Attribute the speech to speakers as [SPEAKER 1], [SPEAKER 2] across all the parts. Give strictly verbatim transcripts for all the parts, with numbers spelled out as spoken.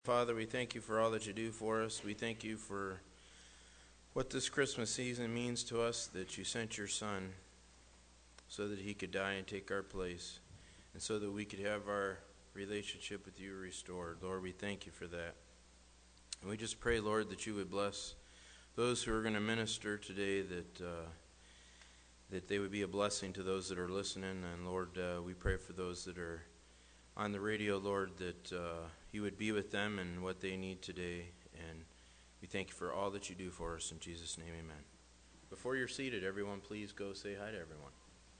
[SPEAKER 1] Father, we thank you for all that you do for us. We thank you for what this Christmas season means to us, that you sent your Son so that he could die and take our place, and so that we could have our relationship with you restored. Lord, we thank you for that. And we just pray, Lord, that you would bless those who are going to minister today, that uh, that they would be a blessing to those that are listening. And Lord, uh, we pray for those that are on the radio, Lord, that uh, you would be with them and what they need today. And we thank you for all that you do for us. In Jesus' name, amen. Before you're seated, everyone, please go say hi to everyone.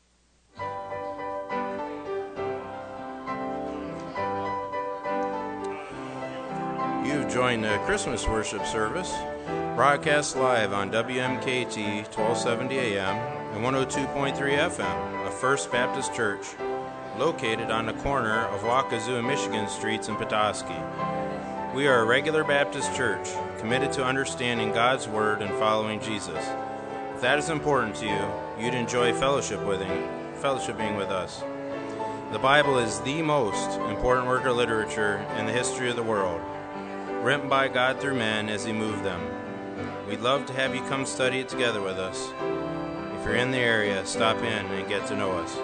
[SPEAKER 1] You've joined the Christmas worship service, broadcast live on W M K T twelve seventy A M and one oh two point three F M of First Baptist Church, located on the corner of Wakazu and Michigan Streets in Petoskey. We are a regular Baptist church, committed to understanding God's Word and following Jesus. If that is important to you, you'd enjoy fellowship with him, fellowshipping with us. The Bible is the most important work of literature in the history of the world, written by God through men as he moved them. We'd love to have you come study it together with us. If you're in the area, stop in and get to know us.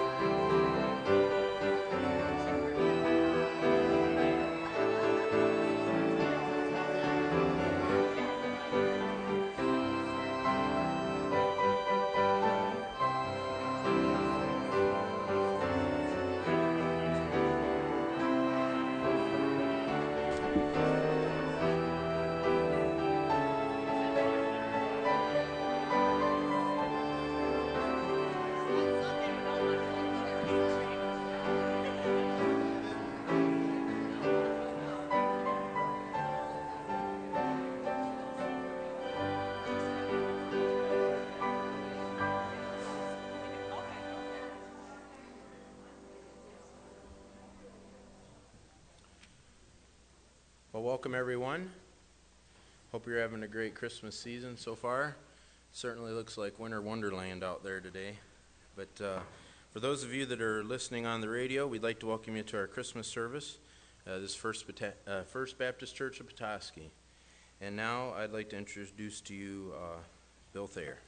[SPEAKER 1] Well, welcome everyone. Hope you're having a great Christmas season so far. Certainly looks like winter wonderland out there today. But uh, for those of you that are listening on the radio, we'd like to welcome you to our Christmas service, uh, this First, uh, First Baptist Church of Petoskey. And now I'd like to introduce to you uh, Bill Thayer.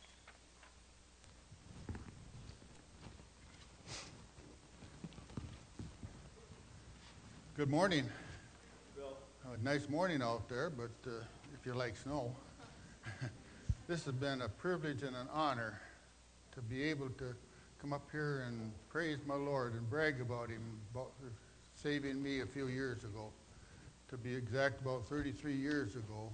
[SPEAKER 2] Good morning. A nice morning out there, but uh, if you like snow. This has been a privilege and an honor to be able to come up here and praise my Lord and brag about him, about saving me a few years ago. To be exact, about thirty-three years ago,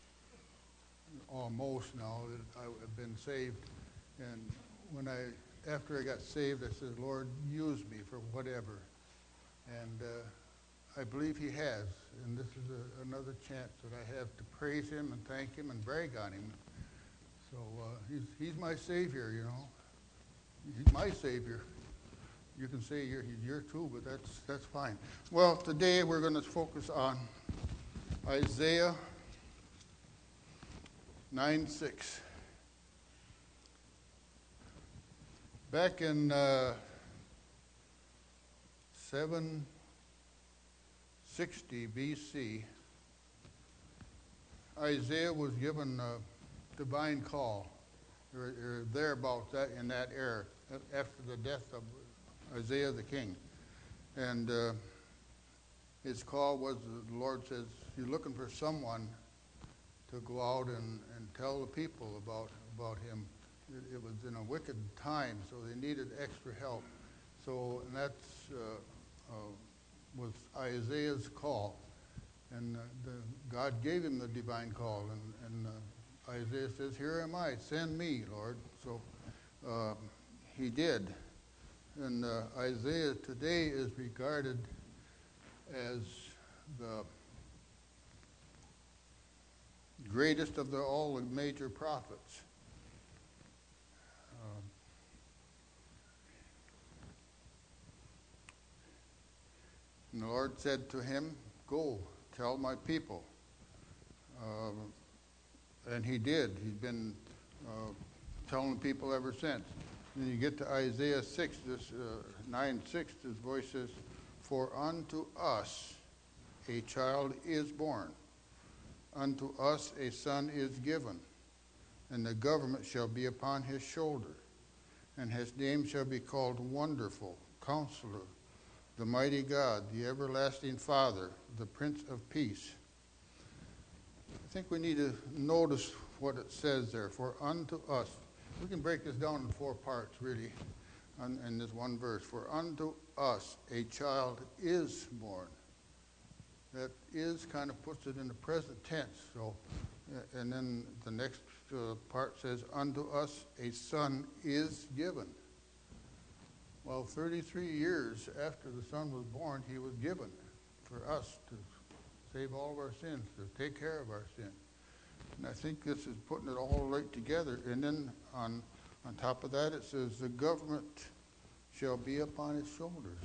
[SPEAKER 2] almost now, that I have been saved. And when I, after I got saved, I said, Lord, use me for whatever. And uh, I believe he has, and this is a, another chance that I have to praise him and thank him and brag on him. So uh, he's, he's my Savior, you know. He's my Savior. You can say you're, he's your too, but that's, that's fine. Well, today we're going to focus on Isaiah nine six. Back in uh, seven sixty B C, Isaiah was given a divine call, or, or thereabouts that in that era, after the death of Isaiah the king. And uh, his call was, the Lord says, you're looking for someone to go out and, and tell the people about, about him. It, it was in a wicked time, so they needed extra help. So, and that's uh, uh, was Isaiah's call, and uh, the, God gave him the divine call, and, and uh, Isaiah says, here am I, send me, Lord. So uh, he did, and uh, Isaiah today is regarded as the greatest of the, all the major prophets. Um, And the Lord said to him, go, tell my people. Uh, and he did. He's been uh, telling people ever since. And then you get to Isaiah six, this uh, nine six, this voice says, for unto us a child is born. Unto us a son is given, and the government shall be upon his shoulder. And his name shall be called Wonderful, Counselor, the Mighty God, the Everlasting Father, the Prince of Peace. I think we need to notice what it says there. For unto us, we can break this down in four parts, really, in this one verse. For unto us a child is born. That is kind of puts it in the present tense. So, and then the next uh, part says, unto us a son is given. Well, thirty-three years after the son was born, he was given for us to save all of our sins, to take care of our sin. And I think this is putting it all right together. And then on, on top of that, it says, the government shall be upon his shoulders.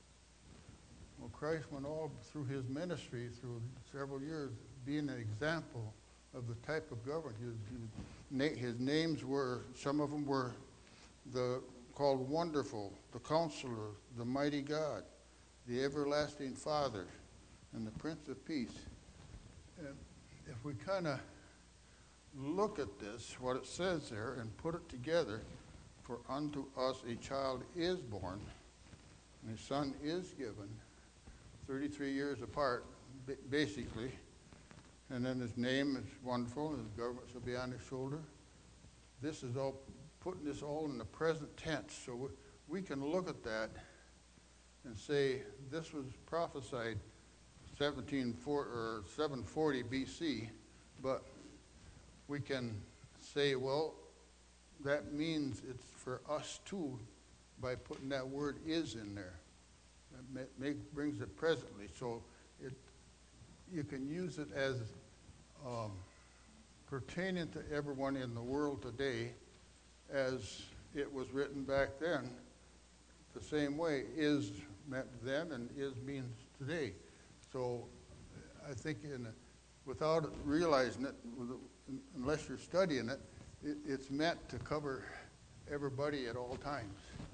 [SPEAKER 2] Well, Christ went all through his ministry, through several years, being an example of the type of government. His, his, his names were, some of them were the called Wonderful, the Counselor, the Mighty God, the Everlasting Father, and the Prince of Peace. And if we kind of look at this, what it says there, and put it together, for unto us a child is born, and a son is given, thirty-three years apart, basically. And then his name is Wonderful, and his government shall be on his shoulder. This is all, putting this all in the present tense. So we, we can look at that and say, this was prophesied seventeen or seven forty B C, but we can say, well, that means it's for us too by putting that word is in there. That make, brings it presently, so it you can use it as um, pertaining to everyone in the world today as it was written back then. The same way is meant then and is means today. So I think in without realizing it, unless you're studying it, it it's meant to cover everybody at all times.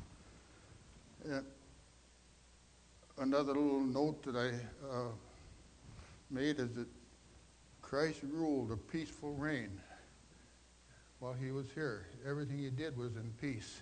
[SPEAKER 2] And another little note that I uh, made is that Christ ruled a peaceful reign while he was here. Everything he did was in peace.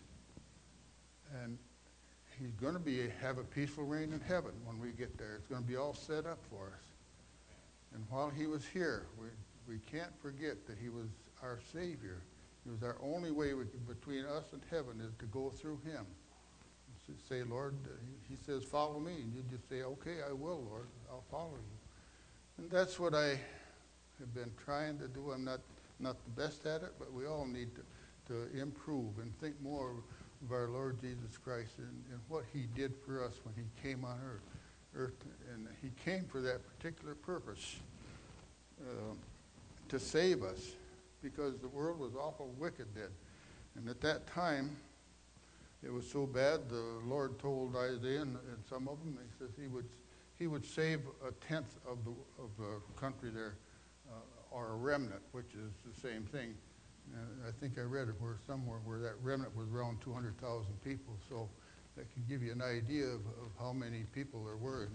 [SPEAKER 2] And he's going to be have a peaceful reign in heaven when we get there. It's going to be all set up for us. And while he was here, we, we can't forget that he was our Savior. He was our only way we, between us and heaven is to go through him. Say, Lord, he says, follow me. And you just say, okay, I will, Lord. I'll follow you. And that's what I have been trying to do. I'm not, not the best at it, but we all need to, to improve and think more of our Lord Jesus Christ and, and what he did for us when he came on earth. earth and he came for that particular purpose, uh, to save us, because the world was awful wicked then. And at that time, it was so bad, the Lord told Isaiah and, and some of them, he says he would he would save a tenth of the of the country there, uh, or a remnant, which is the same thing. And I think I read it where somewhere where that remnant was around two hundred thousand people. So that can give you an idea of, of how many people there were.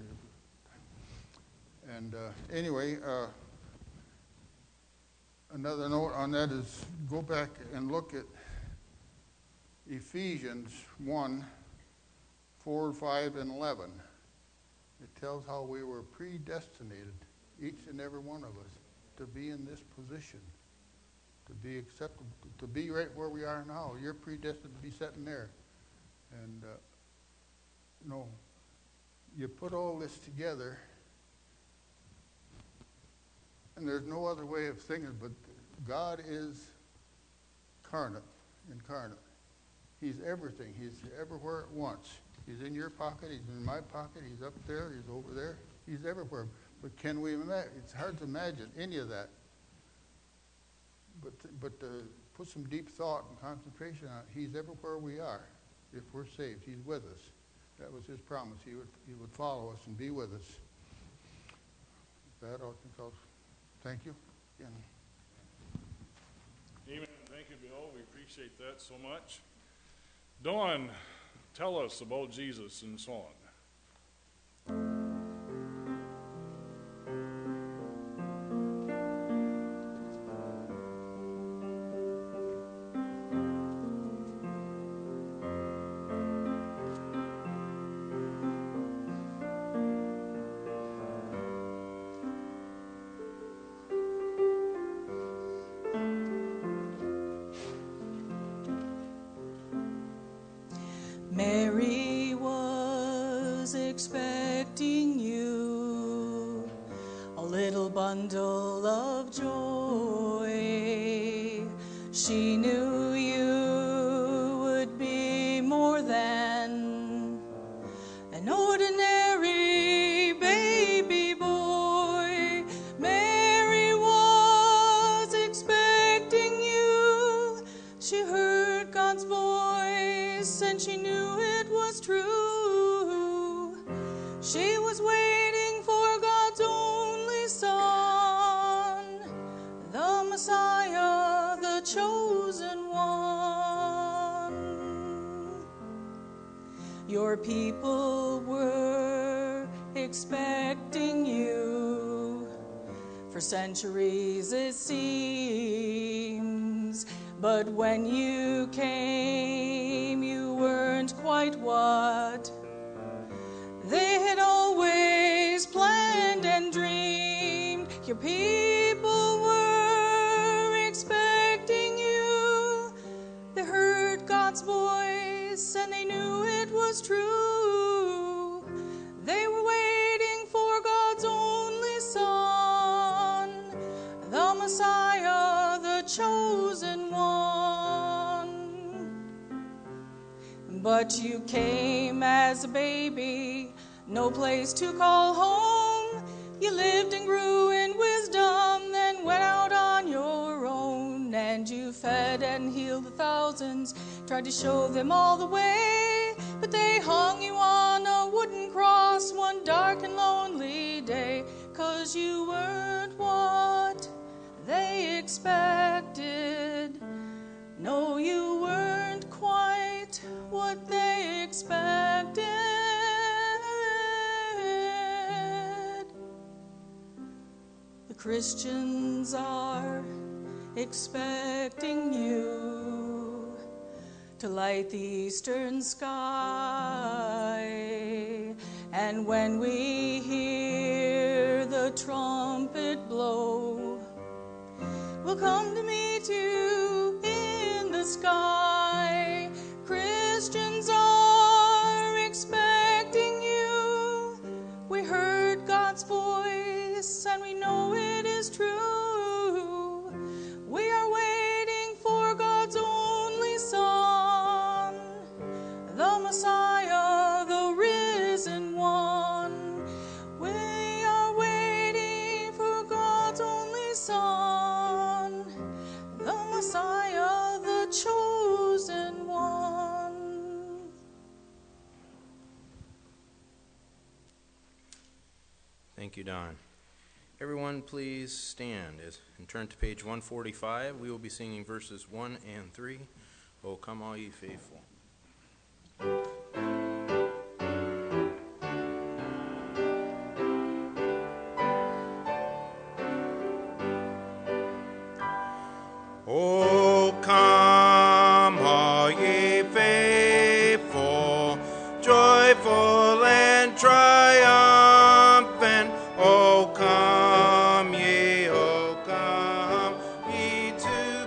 [SPEAKER 2] And uh, anyway, uh, another note on that is go back and look at Ephesians one, four, five, and eleven. It tells how we were predestinated, each and every one of us, to be in this position, to be acceptable, to be right where we are now. You're predestined to be sitting there. And, uh, you know, you put all this together, and there's no other way of thinking, but God is incarnate, incarnate. He's everything. He's everywhere at once. He's in your pocket. He's in my pocket. He's up there. He's over there. He's everywhere. But can we imagine? It's hard to imagine any of that. But but to put some deep thought and concentration on it, he's everywhere we are. If we're saved, he's with us. That was his promise. He would he would follow us and be with us. With that, I think I'll thank you again.
[SPEAKER 3] Amen. Thank you, Bill. We appreciate that so much. Dawn, tell us about Jesus and so on.
[SPEAKER 4] little bundle of joy. She knew you would be more than an ordinary baby boy. Mary was expecting you. She heard God's voice and she knew it was true. She was waiting for God's only Son, the Messiah, the chosen one. Your people were expecting you for centuries, it seems. But when you came, you weren't quite what they had always planned and dreamed. Your people were expecting you. They heard God's voice and they knew it was true. They were waiting for God's only Son, the Messiah, the chosen one. But you came as a baby, no place to call home. You lived and grew in wisdom, then went out on your own. And you fed and healed the thousands, tried to show them all the way. But they hung you on a wooden cross one dark and lonely day, 'cause you weren't what they expected. No, you weren't quite what they expected. The Christians are expecting you to light the eastern sky. And when we hear the trumpet blow, we'll come to meet you in the sky. Christians are expecting you. We heard God's voice and we know it is true. We are waiting for God's only Son, the Messiah, the risen one. We are waiting for God's only Son, the Messiah, the chosen one.
[SPEAKER 1] Thank you, Don. Everyone, please stand as, and turn to page one forty-five. We will be singing verses one and three. Oh, come all ye faithful. Oh, come all ye faithful, joyful and triumphant. Oh, come ye, oh, come ye to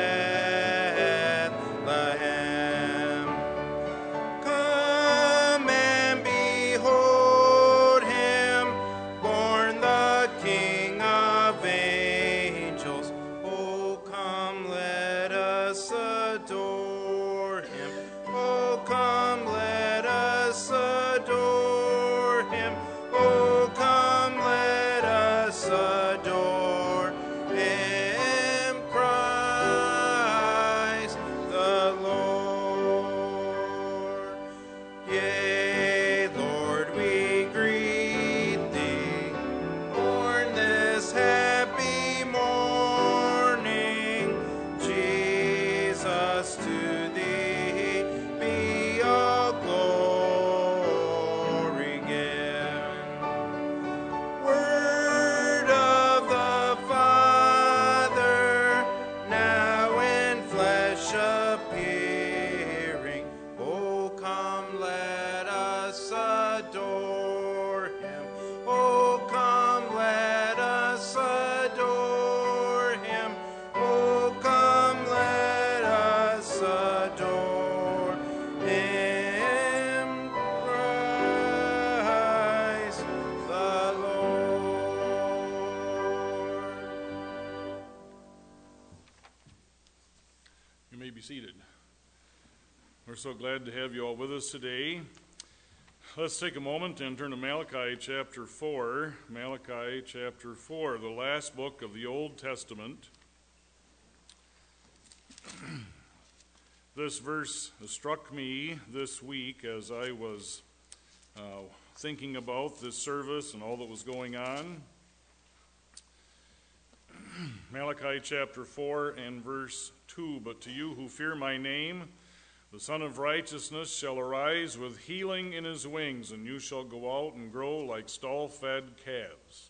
[SPEAKER 1] Bethlehem. Come and behold him, born the King of angels. Oh, come, let us adore him. Oh, come, let us adore him. Oh, come, let us adore him, Christ the Lord. Yea, Lord, we greet thee, born this happy morning. Jesus, to thee be all glory given. Word of the
[SPEAKER 3] be seated. We're so glad to have you all with us today. Let's take a moment and turn to Malachi chapter four. Malachi chapter four, the last book of the Old Testament. This verse struck me this week as I was uh, thinking about this service and all that was going on. Malachi chapter four and verse two, "But to you who fear my name, the Son of Righteousness shall arise with healing in his wings, and you shall go out and grow like stall-fed calves."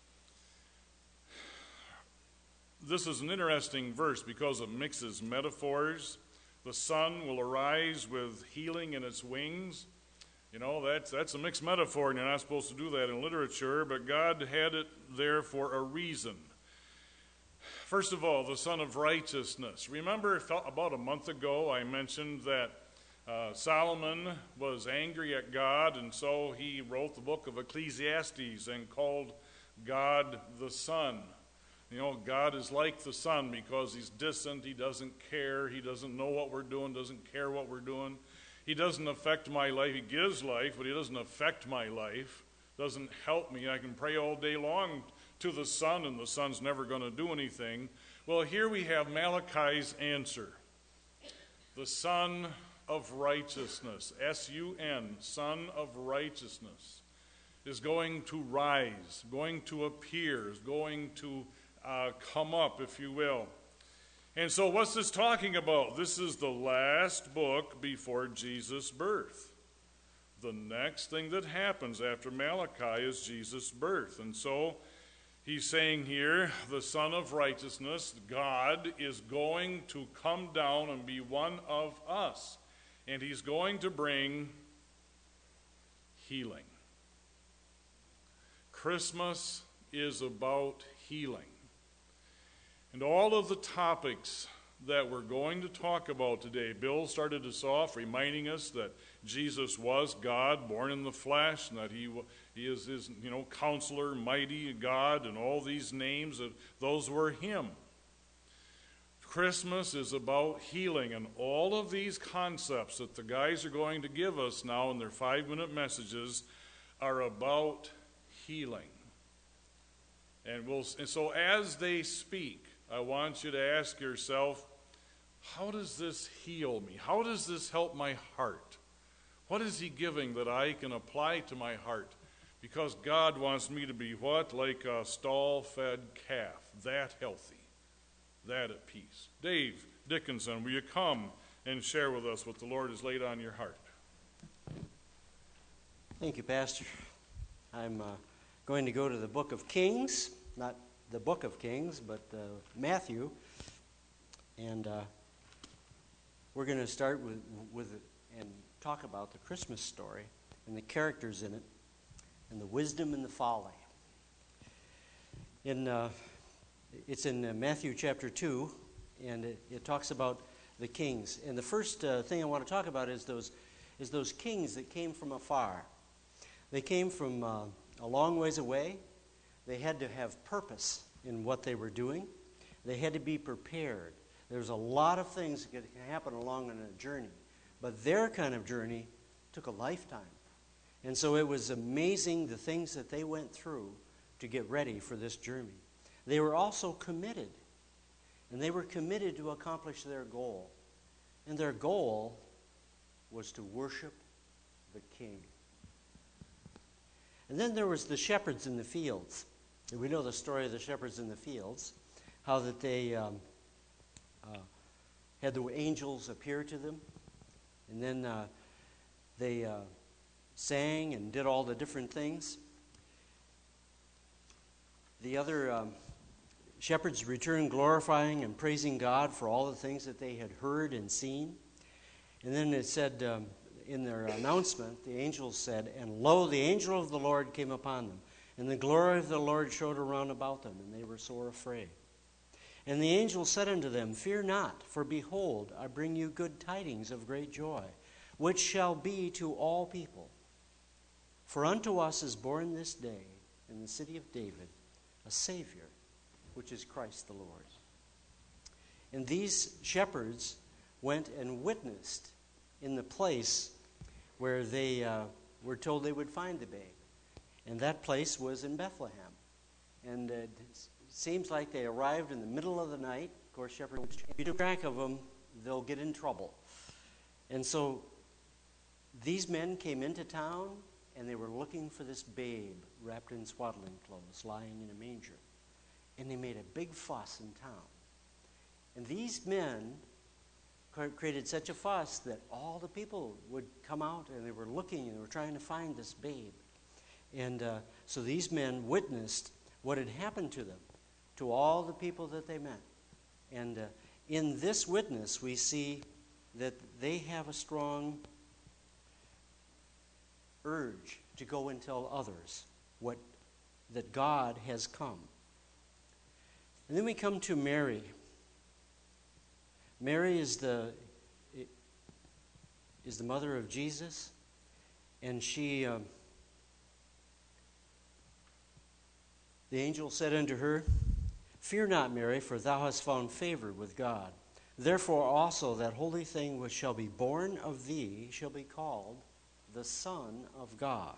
[SPEAKER 3] This is an interesting verse because it mixes metaphors. The sun will arise with healing in its wings. You know, that's, that's a mixed metaphor, and you're not supposed to do that in literature, but God had it there for a reason. First of all, the Son of Righteousness. Remember, about a month ago, I mentioned that uh, Solomon was angry at God, and so he wrote the book of Ecclesiastes and called God the Sun. You know, God is like the sun because he's distant, he doesn't care, he doesn't know what we're doing, doesn't care what we're doing. He doesn't affect my life. He gives life, but he doesn't affect my life, doesn't help me. I can pray all day long to the sun, and the sun's never going to do anything. Well, here we have Malachi's answer. The Son of Righteousness, S U N, Son of Righteousness, is going to rise, going to appear, is going to uh, come up, if you will. And so what's this talking about? This is the last book before Jesus' birth. The next thing that happens after Malachi is Jesus' birth. And so he's saying here, the Son of Righteousness, God, is going to come down and be one of us. And he's going to bring healing. Christmas is about healing. And all of the topics that we're going to talk about today, Bill started us off reminding us that Jesus was God, born in the flesh, and that he he is his, you know, Counselor, Mighty God, and all these names, those were him. Christmas is about healing, and all of these concepts that the guys are going to give us now in their five-minute messages are about healing. And we'll and so as they speak, I want you to ask yourself, how does this heal me? How does this help my heart? What is he giving that I can apply to my heart? Because God wants me to be what? Like a stall-fed calf, that healthy, that at peace. Dave Dickinson, will you come and share with us what the Lord has laid on your heart?
[SPEAKER 5] Thank you, Pastor. I'm uh, going to go to the book of Kings, not the book of Kings, but uh, Matthew, and uh, we're going to start with, with and talk about the Christmas story and the characters in it and the wisdom and the folly. In uh, it's in uh, Matthew chapter two, and it, it talks about the kings. And the first uh, thing I want to talk about is those is those kings that came from afar. They came from uh, a long ways away. They had to have purpose in what they were doing. They had to be prepared. There's a lot of things that could happen along on a journey, but their kind of journey took a lifetime. And so it was amazing the things that they went through to get ready for this journey. They were also committed, and they were committed to accomplish their goal. And their goal was to worship the King. And then there was the shepherds in the fields. And we know the story of the shepherds in the fields, how that they um, uh, had the angels appear to them, and then uh, they uh, sang and did all the different things. The other um, shepherds returned glorifying and praising God for all the things that they had heard and seen. And then it said um, in their announcement, the angels said, "And lo, the angel of the Lord came upon them, and the glory of the Lord showed around about them, and they were sore afraid. And the angel said unto them, Fear not, for behold, I bring you good tidings of great joy, which shall be to all people. For unto us is born this day in the city of David a Savior, which is Christ the Lord." And these shepherds went and witnessed in the place where they uh, were told they would find the babe. And that place was in Bethlehem. And uh, it seems like they arrived in the middle of the night. Of course, shepherds, if you keep track of them, they'll get in trouble. And so these men came into town, and they were looking for this babe wrapped in swaddling clothes, lying in a manger. And they made a big fuss in town. And these men created such a fuss that all the people would come out, and they were looking, and they were trying to find this babe. And uh, so these men witnessed what had happened to them, to all the people that they met. And uh, in this witness, we see that they have a strong urge to go and tell others what that God has come. And then we come to Mary. Mary is the is the mother of Jesus, and she um, the angel said unto her, Fear not, Mary, for thou hast found favor with God. Therefore also that holy thing which shall be born of thee shall be called the Son of God.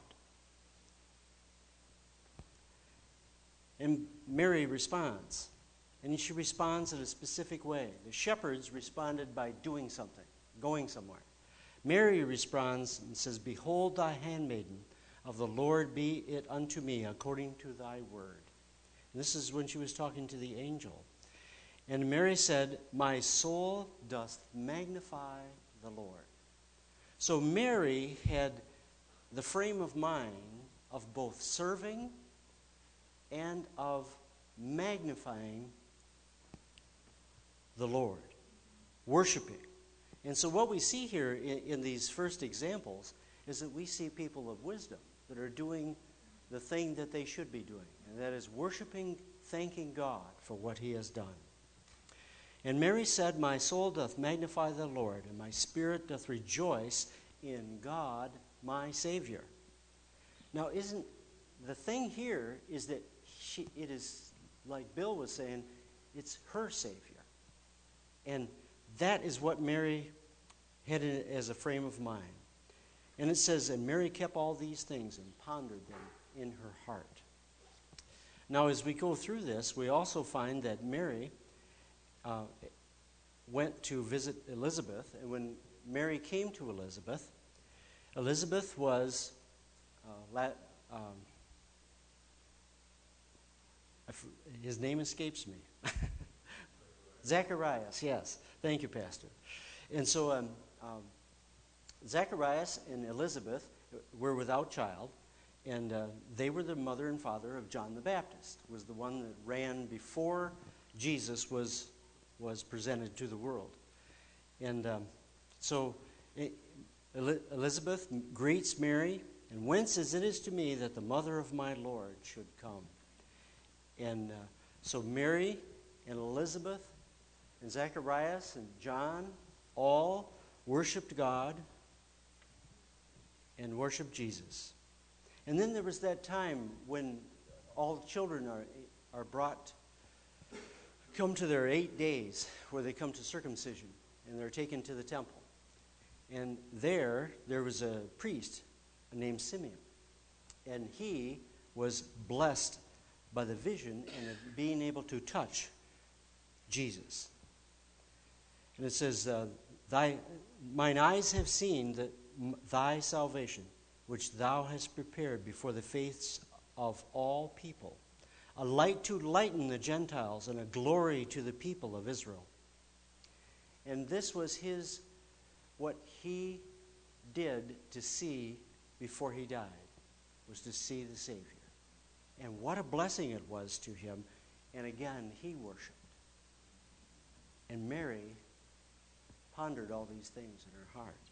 [SPEAKER 5] And Mary responds. And she responds in a specific way. The shepherds responded by doing something, going somewhere. Mary responds and says, Behold thy handmaiden, of the Lord be it unto me according to thy word. And this is when she was talking to the angel. And Mary said, My soul doth magnify the Lord. So Mary had the frame of mind of both serving and of magnifying the Lord, worshiping. And so what we see here in, in these first examples is that we see people of wisdom that are doing the thing that they should be doing, and that is worshiping, thanking God for what he has done. And Mary said, My soul doth magnify the Lord, and my spirit doth rejoice in God my Savior. Now, isn't the thing here is that she, it is, like Bill was saying, it's her Savior. And that is what Mary had as a frame of mind. And it says, And Mary kept all these things and pondered them in her heart. Now, as we go through this, we also find that Mary uh, went to visit Elizabeth. And when Mary came to Elizabeth, Elizabeth was, uh, la- um, his name escapes me. Zacharias, yes. Thank you, Pastor. And so um, um, Zacharias and Elizabeth were without child, and uh, they were the mother and father of John the Baptist, was the one that ran before Jesus was was presented to the world. And um, so Elizabeth greets Mary, and whence is it is to me that the mother of my Lord should come. And uh, so Mary and Elizabeth and Zacharias and John all worshiped God and worshiped Jesus. And then there was that time when all the children are are brought, come to their eight days where they come to circumcision, and they're taken to the temple. And there, there was a priest named Simeon, and he was blessed by the vision and of being able to touch Jesus. And it says, uh, "Thy, mine eyes have seen that thy salvation, which thou hast prepared before the faces of all people, a light to lighten the Gentiles and a glory to the people of Israel." And this was his, what he did to see before he died, was to see the Savior. And what a blessing it was to him. And again, he worshiped. And Mary pondered all these things in her heart.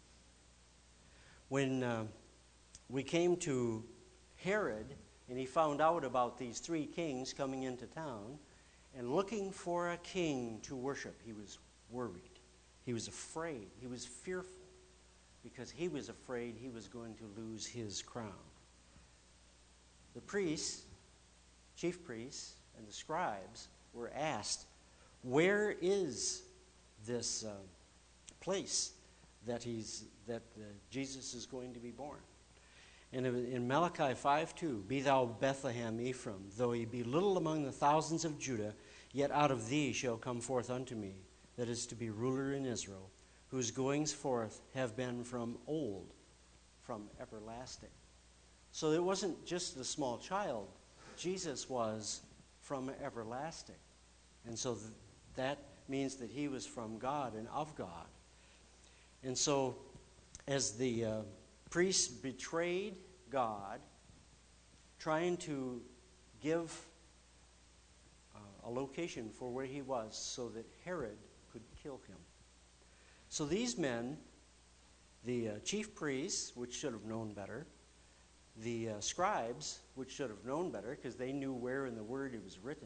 [SPEAKER 5] When uh, we came to Herod, and he found out about these three kings coming into town and looking for a king to worship, he was worried. He was afraid. He was fearful because he was afraid he was going to lose his crown. The priests, chief priests, and the scribes were asked, where is this uh, place that he's that uh, Jesus is going to be born. And in Malachi five two, "Be thou Bethlehem Ephraim, though he be little among the thousands of Judah, yet out of thee shall come forth unto me, that is to be ruler in Israel, whose goings forth have been from old, from everlasting." So it wasn't just the small child. Jesus was from everlasting. And so th- that means that he was from God and of God. And so as the uh, priests betrayed God, trying to give uh, a location for where he was so that Herod could kill him. So these men, the uh, chief priests, which should have known better, the uh, scribes, which should have known better because they knew where in the Word it was written,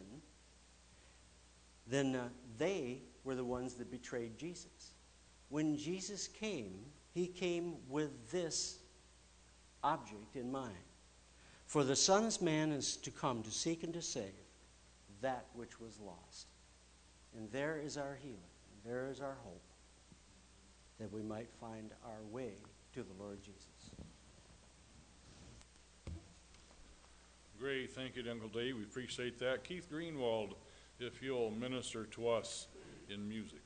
[SPEAKER 5] then uh, they were the ones that betrayed Jesus. When Jesus came, he came with this object in mind. For the Son of Man is to come to seek and to save that which was lost. And there is our healing, and there is our hope, that we might find our way to the Lord Jesus.
[SPEAKER 3] Great. Thank you, Uncle Dave. We appreciate that. Keith Greenwald, if you'll minister to us in music.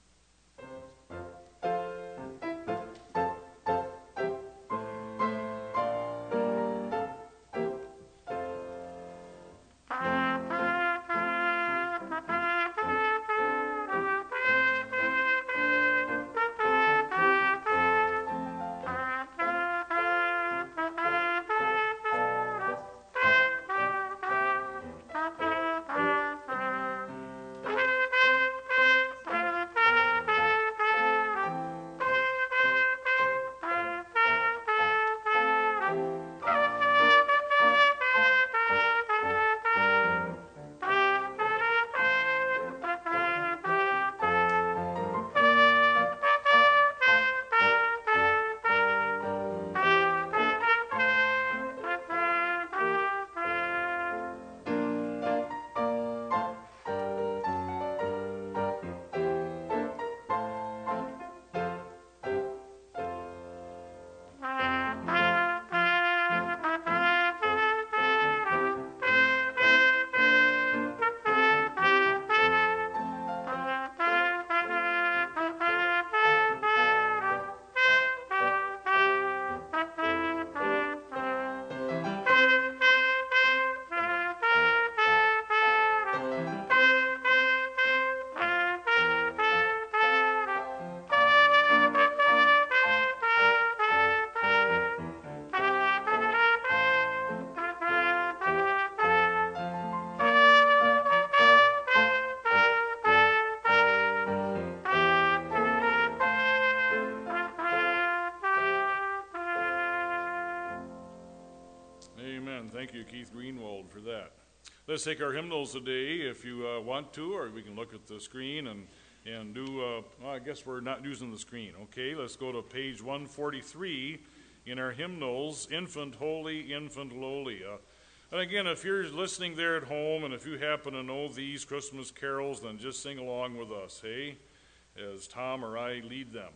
[SPEAKER 3] Thank you, Keith Greenwald, for that. Let's take our hymnals today if you uh, want to, or we can look at the screen and, and do, uh, well, I guess we're not using the screen. Okay, let's go to page one forty-three in our hymnals, Infant Holy, Infant Lowly. Uh, and again, if you're listening there at home and if you happen to know these Christmas carols, then just sing along with us, hey, as Tom or I lead them.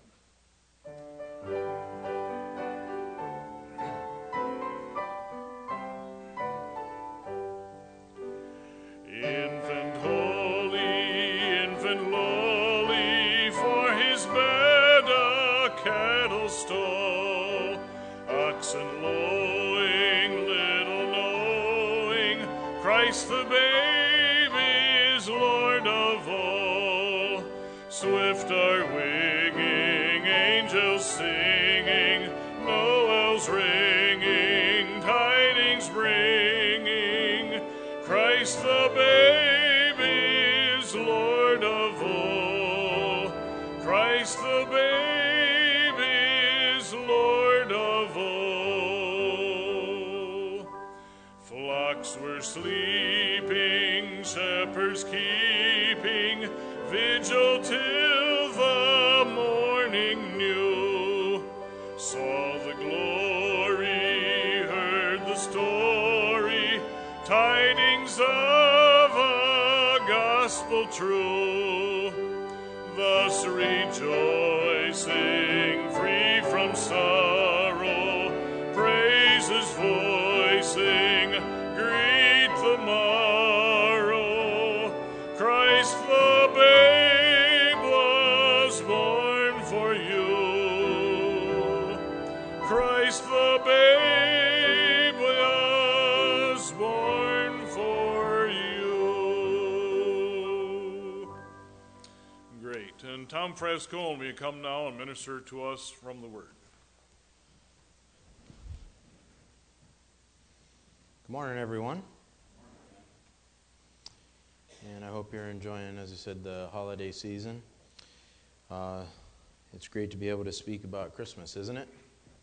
[SPEAKER 3] Infant holy, infant lowly, for his bed a cattle stall, oxen lowing, little knowing, Christ the babe is Lord of all. Swift are winging, angels singing, Noel's ringing, tidings bringing, Christ the babe is Lord of all. Christ the babe is Lord of all. Flocks were sleeping, shepherds keeping vigil till the morning new. Saw the glory, heard the story, tidings of a gospel true. Thus rejoice rejoicing, free from sorrow, praises voicing, greet the morrow. Christ the babe was born for you. Christ the babe was born for you. Great. And Tom Frascone, will you come now and minister to us from the Word?
[SPEAKER 1] Good morning, everyone. And I hope you're enjoying, as I said, the holiday season. Uh, it's great to be able to speak about Christmas, isn't it?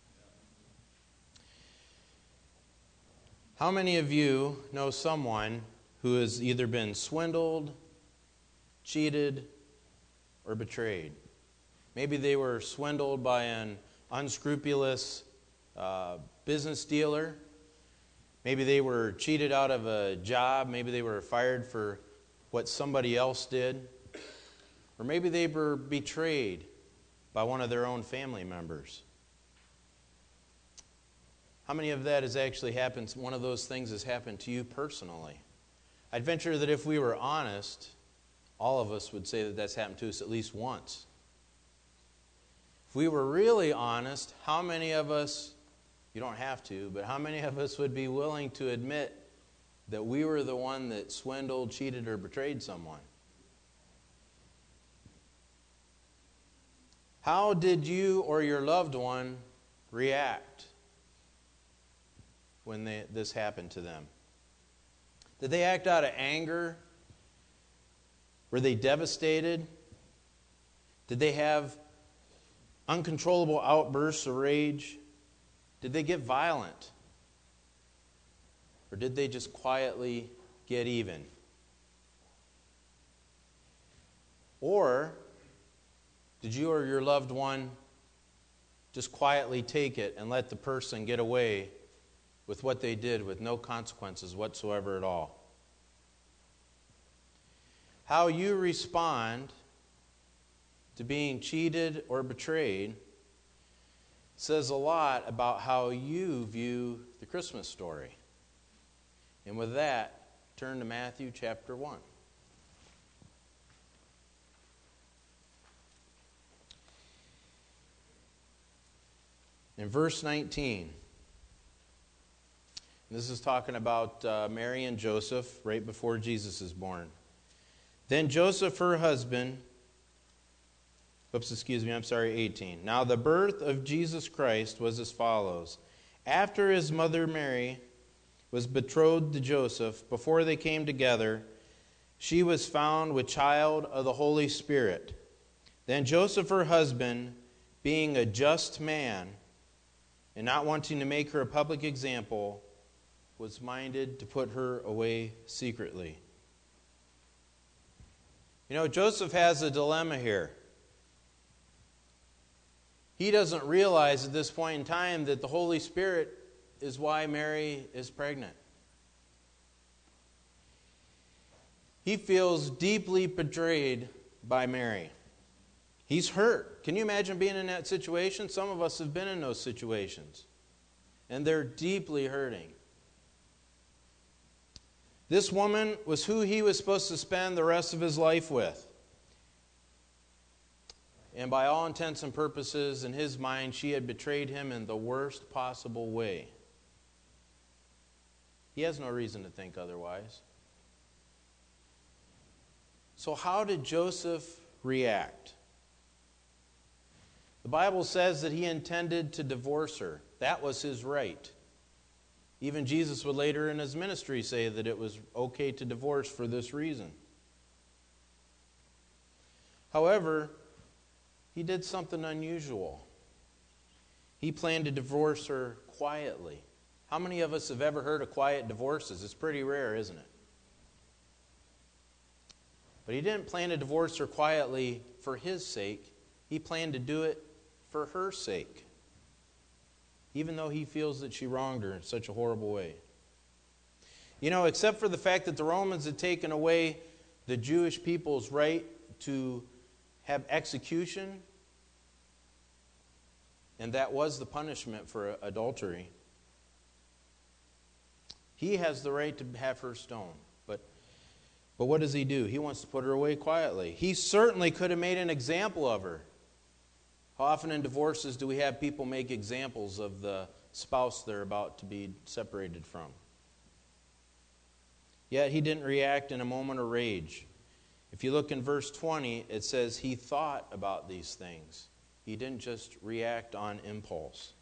[SPEAKER 1] How many of you know someone who has either been swindled, cheated, or betrayed? Maybe they were swindled by an unscrupulous uh, business dealer. Maybe they were cheated out of a job. Maybe they were fired for what somebody else did. Or maybe they were betrayed by one of their own family members. How many of that has actually happened? One of those things has happened to you personally. I'd venture that if we were honest, all of us would say that that's happened to us at least once. If we were really honest, how many of us, you don't have to, but how many of us would be willing to admit that we were the one that swindled, cheated, or betrayed someone? How did you or your loved one react when they, this happened to them? Did they act out of anger? Were they devastated? Did they have uncontrollable outbursts of rage? Did they get violent? Or did they just quietly get even? Or did you or your loved one just quietly take it and let the person get away with what they did with no consequences whatsoever at all? How you respond to being cheated or betrayed says a lot about how you view the Christmas story. And with that, turn to Matthew chapter one. In verse nineteen, this is talking about uh, Mary and Joseph right before Jesus is born. Then Joseph, her husband, oops, excuse me, I'm sorry, eighteen. Now the birth of Jesus Christ was as follows. After his mother Mary was betrothed to Joseph, before they came together, she was found with child of the Holy Spirit. Then Joseph, her husband, being a just man, and not wanting to make her a public example, was minded to put her away secretly. You know, Joseph has a dilemma here. He doesn't realize at this point in time that the Holy Spirit is why Mary is pregnant. He feels deeply betrayed by Mary. He's hurt. Can you imagine being in that situation? Some of us have been in those situations. And they're deeply hurting. This woman was who he was supposed to spend the rest of his life with. And by all intents and purposes, in his mind, she had betrayed him in the worst possible way. He has no reason to think otherwise. So how did Joseph react? The Bible says that he intended to divorce her. That was his right. Even Jesus would later in his ministry say that it was okay to divorce for this reason. However, he did something unusual. He planned to divorce her quietly. How many of us have ever heard of quiet divorces? It's pretty rare, isn't it? But he didn't plan to divorce her quietly for his sake. He planned to do it for her sake, even though he feels that she wronged her in such a horrible way. You know, except for the fact that the Romans had taken away the Jewish people's right to have execution and that was the punishment for adultery. He has the right to have her stoned. But, but what does he do? He wants to put her away quietly. He certainly could have made an example of her. How often in divorces do we have people make examples of the spouse they're about to be separated from? Yet he didn't react in a moment of rage. If you look in verse twenty, it says he thought about these things. He didn't just react on impulse.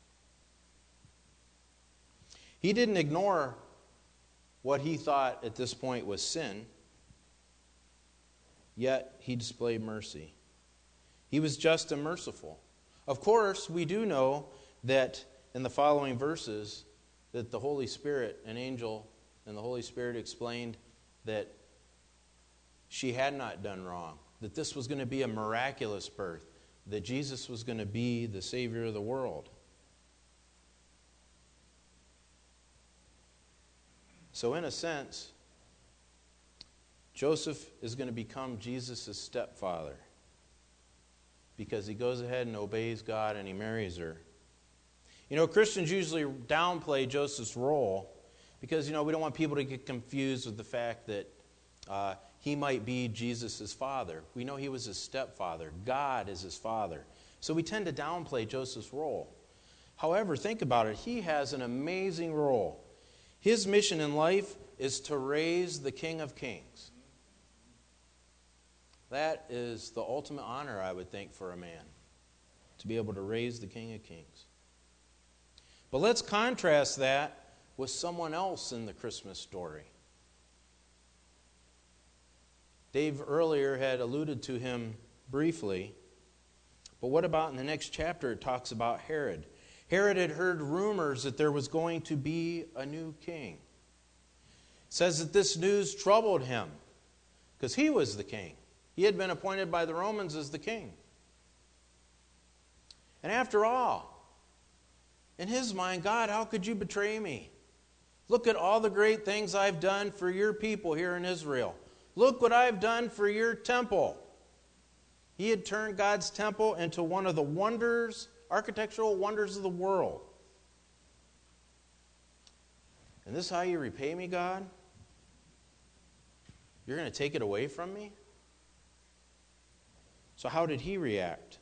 [SPEAKER 1] He didn't ignore what he thought at this point was sin, yet he displayed mercy. He was just and merciful. Of course, we do know that in the following verses that the Holy Spirit, an angel, and the Holy Spirit explained that she had not done wrong, that this was going to be a miraculous birth, that Jesus was going to be the Savior of the world. So in a sense, Joseph is going to become Jesus' stepfather because he goes ahead and obeys God and he marries her. You know, Christians usually downplay Joseph's role because, you know, we don't want people to get confused with the fact that uh, he might be Jesus' father. We know he was his stepfather. God is his father. So we tend to downplay Joseph's role. However, think about it. He has an amazing role. His mission in life is to raise the King of Kings. That is the ultimate honor, I would think, for a man, to be able to raise the King of Kings. But let's contrast that with someone else in the Christmas story. Dave earlier had alluded to him briefly, but what about in the next chapter? It talks about Herod. Herod had heard rumors that there was going to be a new king. It says that this news troubled him because he was the king. He had been appointed by the Romans as the king. And after all, in his mind, God, how could you betray me? Look at all the great things I've done for your people here in Israel. Look what I've done for your temple. He had turned God's temple into one of the wonders, architectural wonders of the world. And this is how you repay me, God? You're going to take it away from me? So how did he react?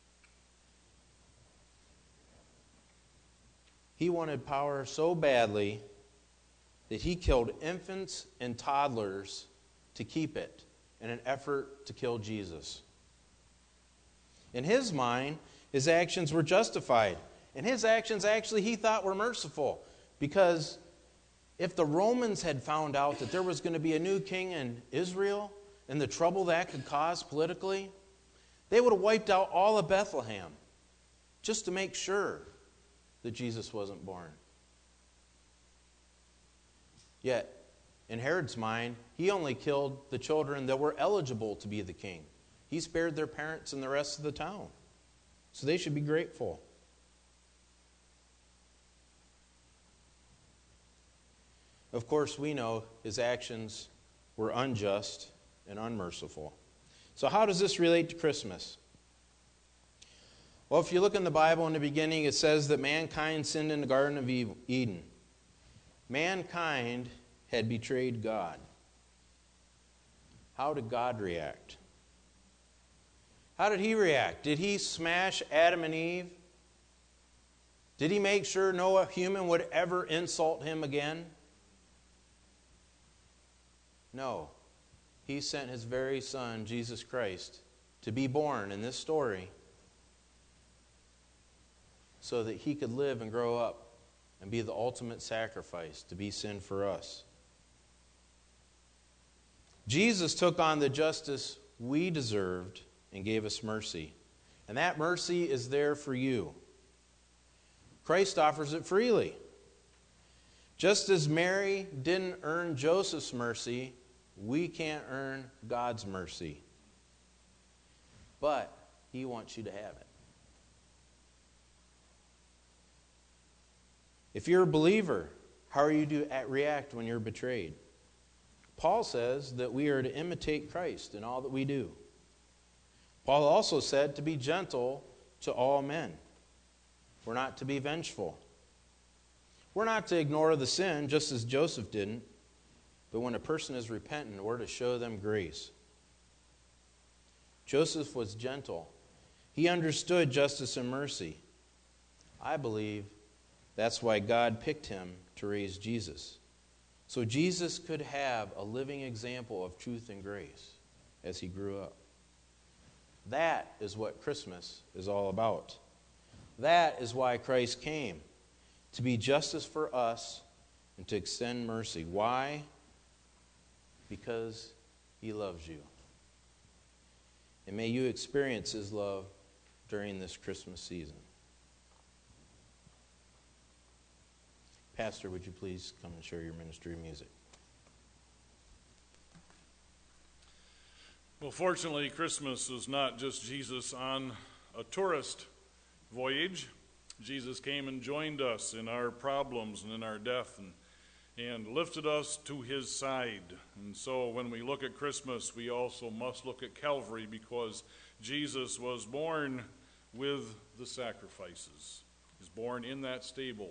[SPEAKER 1] He wanted power so badly that he killed infants and toddlers to keep it in an effort to kill Jesus. In his mind, his actions were justified. And his actions actually he thought were merciful. Because if the Romans had found out that there was going to be a new king in Israel and the trouble that could cause politically, they would have wiped out all of Bethlehem just to make sure that Jesus wasn't born. Yet, in Herod's mind, he only killed the children that were eligible to be the king. He spared their parents and the rest of the town. So they should be grateful. Of course, we know his actions were unjust and unmerciful. So how does this relate to Christmas? Well, if you look in the Bible in the beginning, it says that mankind sinned in the Garden of Eden. Mankind had betrayed God. How did God react? How did he react? Did he smash Adam and Eve? Did he make sure no human would ever insult him again? No. He sent his very son, Jesus Christ, to be born in this story so that he could live and grow up and be the ultimate sacrifice to be sin for us. Jesus took on the justice we deserved and gave us mercy. And that mercy is there for you. Christ offers it freely. Just as Mary didn't earn Joseph's mercy, we can't earn God's mercy. But he wants you to have it. If you're a believer, how are you to react when you're betrayed? Paul says that we are to imitate Christ in all that we do. Paul also said to be gentle to all men. We're not to be vengeful. We're not to ignore the sin, just as Joseph didn't. But when a person is repentant, we're to show them grace. Joseph was gentle. He understood justice and mercy. I believe that's why God picked him to raise Jesus. So Jesus could have a living example of truth and grace as he grew up. That is what Christmas is all about. That is why Christ came, to be justice for us and to extend mercy. Why? Because he loves you. And may you experience his love during this Christmas season. Pastor, would you please come and share your ministry music?
[SPEAKER 3] Well, fortunately, Christmas is not just Jesus on a tourist voyage. Jesus came and joined us in our problems and in our death and, and lifted us to his side. And so when we look at Christmas, we also must look at Calvary, because Jesus was born with the sacrifices. He was born in that stable.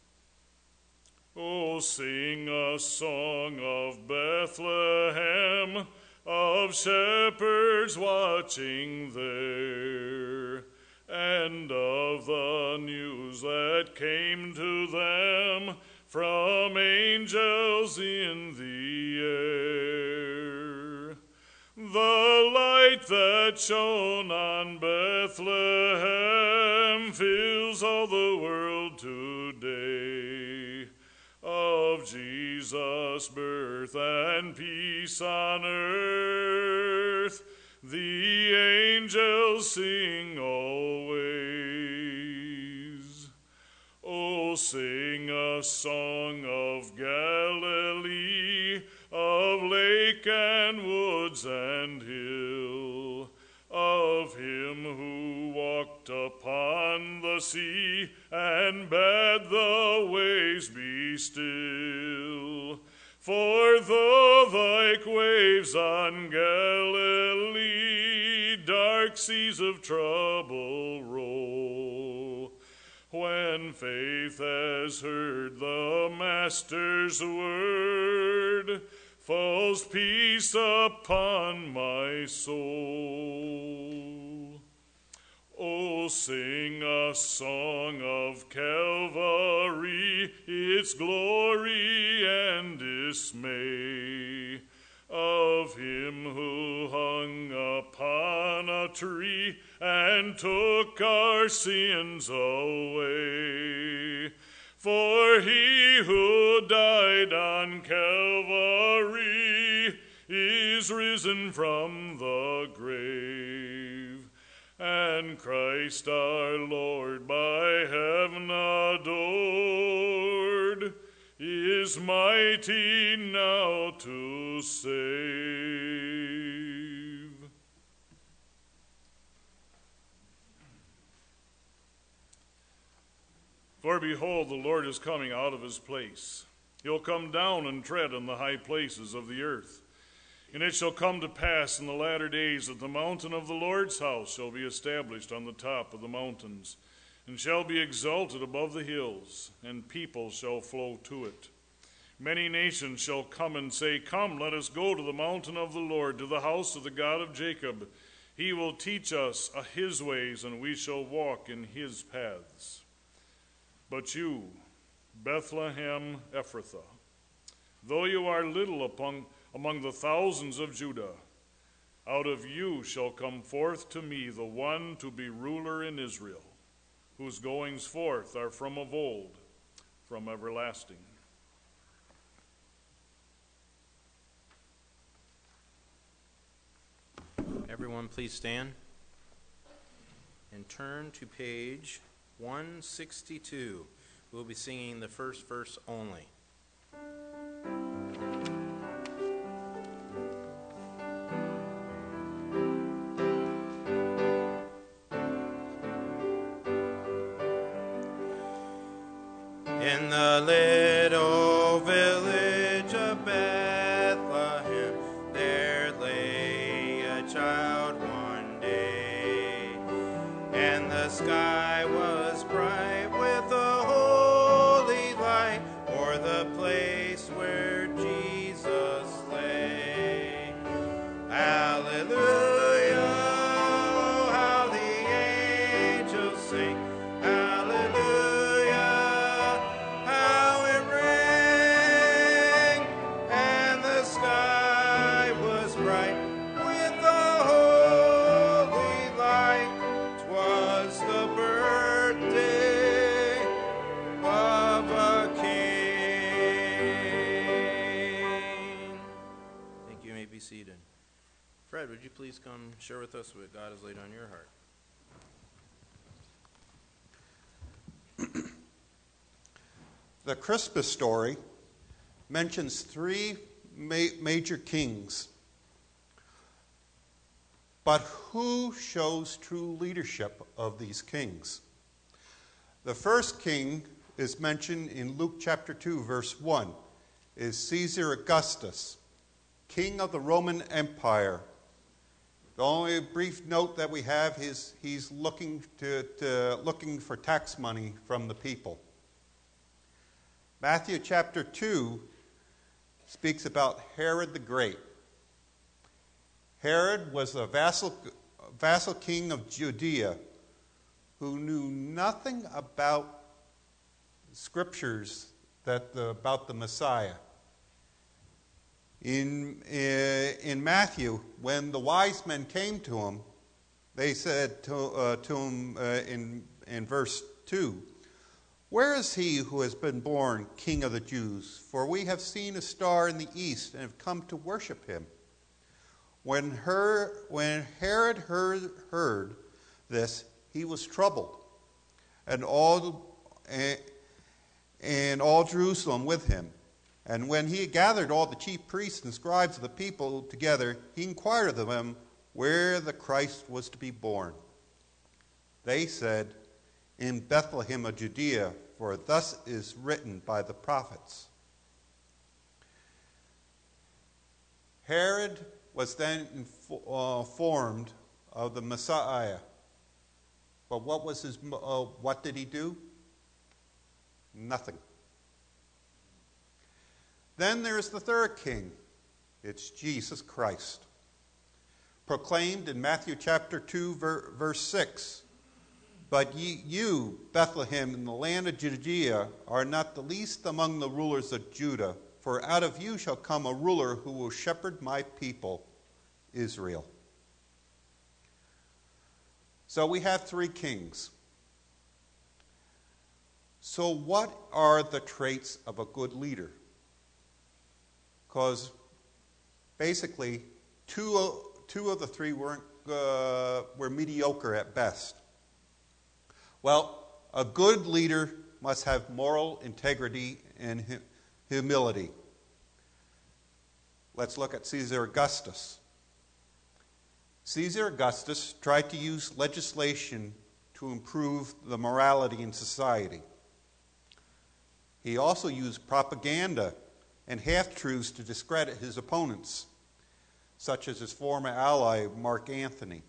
[SPEAKER 3] Oh, sing a song of Bethlehem, of shepherds watching there, and of the news that came to them from angels in the air. The light that shone on Bethlehem fills all the world today, of Jesus' birth and peace on earth, the angels sing always. Oh, sing a song of Galilee, of lake and woods and hill, of him who walked upon the sea and bade the waves be still. For though like waves on Galilee dark seas of trouble roll, when faith has heard the Master's word, falls peace upon my soul. Oh, sing a song of Calvary, its glory and dismay, of him who hung upon a tree and took our sins away. For he who died on Calvary is risen from the grave, and Christ our Lord, by heaven adored, is mighty now to save. For behold, the Lord is coming out of his place. He'll come down and tread on the high places of the earth. And it shall come to pass in the latter days that the mountain of the Lord's house shall be established on the top of the mountains, and shall be exalted above the hills, and people shall flow to it. Many nations shall come and say, Come, let us go to the mountain of the Lord, to the house of the God of Jacob. He will teach us his ways, and we shall walk in his paths. But you, Bethlehem Ephrathah, though you are little upon, among the thousands of Judah, out of you shall come forth to me the one to be ruler in Israel, whose goings forth are from of old, from everlasting.
[SPEAKER 1] Everyone please stand and turn to page one sixty-two. We'll be singing the first verse only. In the little village of Bethlehem, there lay a child one day, and the sky was bright Hallelujah. Oh, how the angels sing. Hallelujah. How it rang, and the sky was bright with the holy light. 'Twas the birthday of a king. Thank you. You may be seated. Fred, would you please come share with us what God has laid on your heart?
[SPEAKER 6] The Christmas story mentions three ma- major kings. But who shows true leadership of these kings? The first king is mentioned in Luke chapter two, verse one, is Caesar Augustus, king of the Roman Empire. The only brief note that we have is he's looking to, to looking for tax money from the people. Matthew chapter two speaks about Herod the Great. Herod was a vassal, vassal king of Judea who knew nothing about scriptures that the, about the Messiah. In, in Matthew, when the wise men came to him, they said to, uh, to him uh, in, in verse two, "Where is he who has been born King of the Jews? For we have seen a star in the east and have come to worship him." When, her, when Herod heard, heard this, he was troubled, and all, and, and all Jerusalem with him. And when he had gathered all the chief priests and scribes of the people together, he inquired of them where the Christ was to be born. They said, "In Bethlehem of Judea, for thus is written by the prophets." Herod was then informed of the Messiah. But what was his? Uh, what did he do? Nothing. Then there's the third king. It's Jesus Christ, proclaimed in Matthew chapter two, ver- verse six. "But ye, you, Bethlehem, in the land of Judea, are not the least among the rulers of Judah, for out of you shall come a ruler who will shepherd my people, Israel." So we have three kings. So what are the traits of a good leader? Because basically, two, two of the three weren't, uh, were mediocre at best. Well, a good leader must have moral integrity and hu- humility. Let's look at Caesar Augustus. Caesar Augustus tried to use legislation to improve the morality in society. He also used propaganda and half-truths to discredit his opponents, such as his former ally, Mark Antony.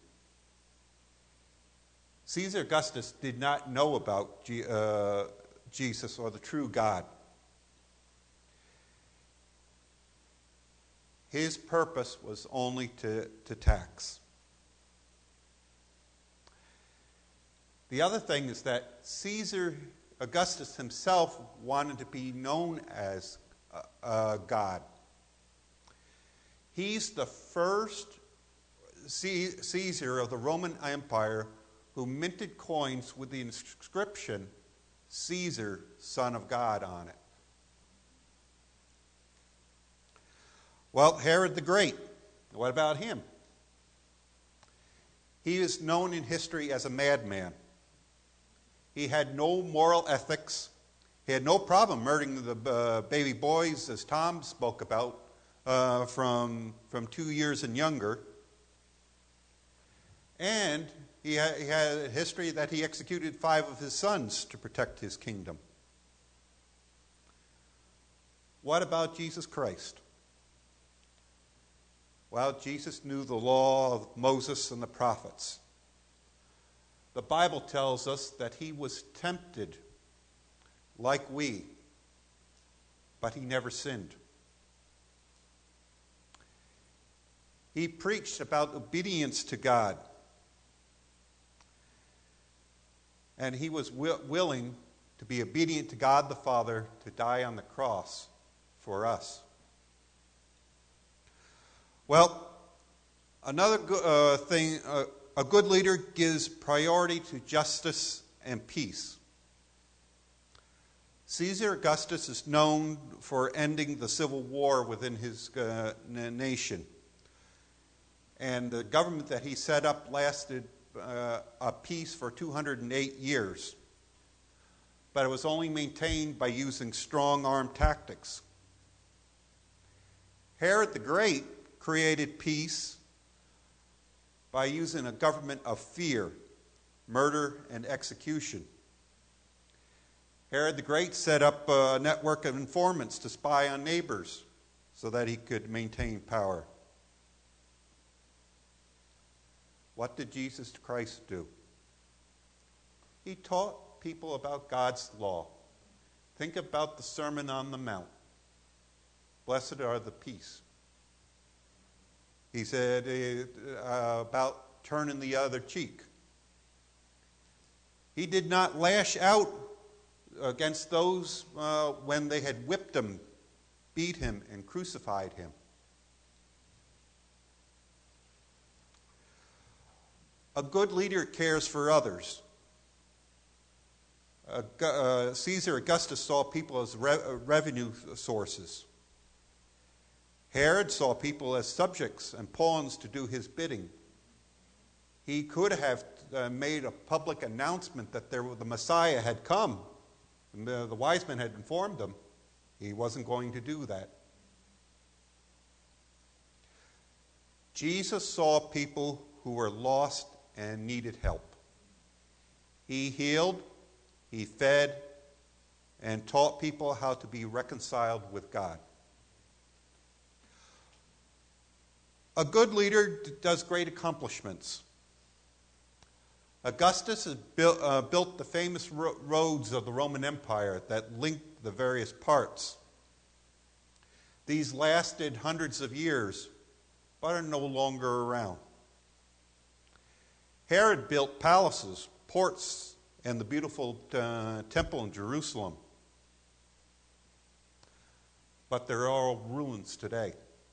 [SPEAKER 6] Caesar Augustus did not know about G- uh, Jesus or the true God. His purpose was only to, to tax. The other thing is that Caesar Augustus himself wanted to be known as uh, uh, God. He's the first C- Caesar of the Roman Empire who minted coins with the inscription "Caesar, Son of God" on it. Well, Herod the Great, what about him? He is known in history as a madman. He had no moral ethics. He had no problem murdering the uh, baby boys, as Tom spoke about, uh, from, from two years and younger. And he, ha- he had a history that he executed five of his sons to protect his kingdom. What about Jesus Christ? Well, Jesus knew the law of Moses and the prophets. The Bible tells us that he was tempted like we, but he never sinned. He preached about obedience to God. And he was wi- willing to be obedient to God the Father to die on the cross for us. Well, another go- uh, thing, uh, a good leader gives priority to justice and peace. Caesar Augustus is known for ending the civil war within his uh, nation. And the government that he set up lasted uh, a peace for two hundred eight years. But it was only maintained by using strong armed tactics. Herod the Great created peace by using a government of fear, murder, and execution. Herod the Great set up a network of informants to spy on neighbors so that he could maintain power. What did Jesus Christ do? He taught people about God's law. Think about the Sermon on the Mount. Blessed are the peace. He said uh, about turning the other cheek. He did not lash out against those uh, when they had whipped him, beat him, and crucified him. A good leader cares for others. Uh, uh, Caesar Augustus saw people as re- uh, revenue sources. Herod saw people as subjects and pawns to do his bidding. He could have uh, made a public announcement that there, the Messiah had come. And the, the wise men had informed him. He wasn't going to do that. Jesus saw people who were lost and needed help. He healed, he fed, and taught people how to be reconciled with God. A good leader does great accomplishments. Augustus has built, uh, built the famous ro- roads of the Roman Empire that linked the various parts. These lasted hundreds of years, but are no longer around. Herod built palaces, ports, and the beautiful uh, temple in Jerusalem. But they're all ruins today.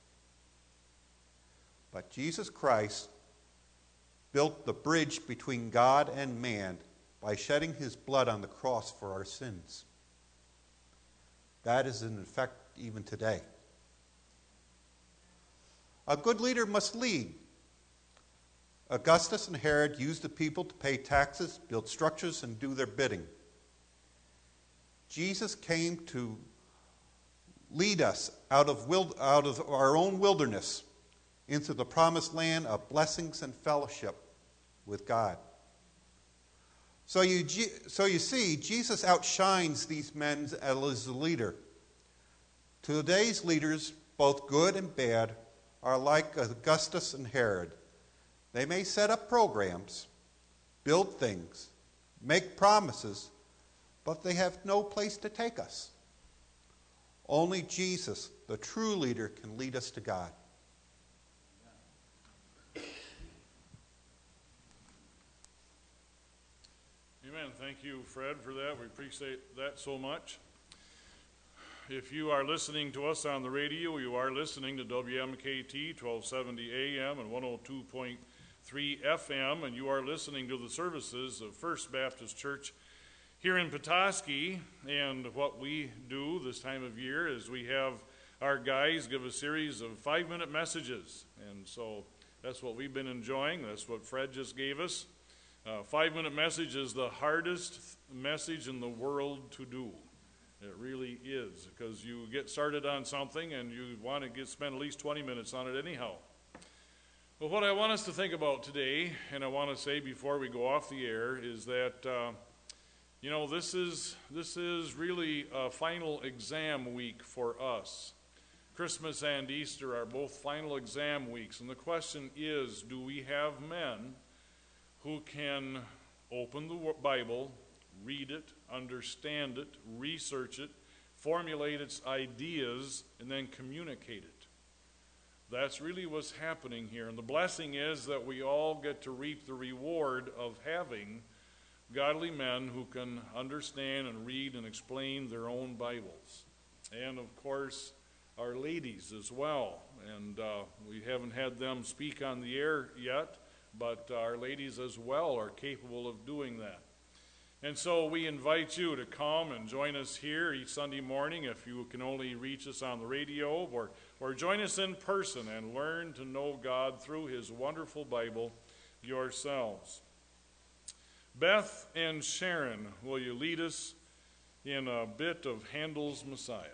[SPEAKER 6] But Jesus Christ built the bridge between God and man by shedding his blood on the cross for our sins. That is in effect even today. A good leader must lead. Augustus and Herod used the people to pay taxes, build structures, and do their bidding. Jesus came to lead us out of, wild, out of our own wilderness into the promised land of blessings and fellowship with God. So you, so you see, Jesus outshines these men as a leader. Today's leaders, both good and bad, are like Augustus and Herod. They may set up programs, build things, make promises, but they have no place to take us. Only Jesus, the true leader, can lead us to God.
[SPEAKER 3] Amen. Thank you, Fred, for that. We appreciate that so much. If you are listening to us on the radio, you are listening to W M K T twelve seventy A M and one oh two point three F M, and you are listening to the services of First Baptist Church here in Petoskey. And what we do this time of year is we have our guys give a series of five-minute messages. And so that's what we've been enjoying. That's what Fred just gave us. Uh, five-minute message is the hardest message in the world to do. It really is, because you get started on something and you want to get spend at least twenty minutes on it anyhow. But what I want us to think about today, and I want to say before we go off the air, is that uh, you know this is this is really a final exam week for us. Christmas and Easter are both final exam weeks, and the question is, do we have men who can open the Bible, read it, understand it, research it, formulate its ideas, and then communicate it? That's really what's happening here. And the blessing is that we all get to reap the reward of having godly men who can understand and read and explain their own Bibles. And, of course, our ladies as well. And uh, we haven't had them speak on the air yet, but our ladies as well are capable of doing that. And so we invite you to come and join us here each Sunday morning if you can only reach us on the radio, or, or join us in person and learn to know God through his wonderful Bible yourselves. Beth and Sharon, will you lead us in a bit of Handel's Messiah?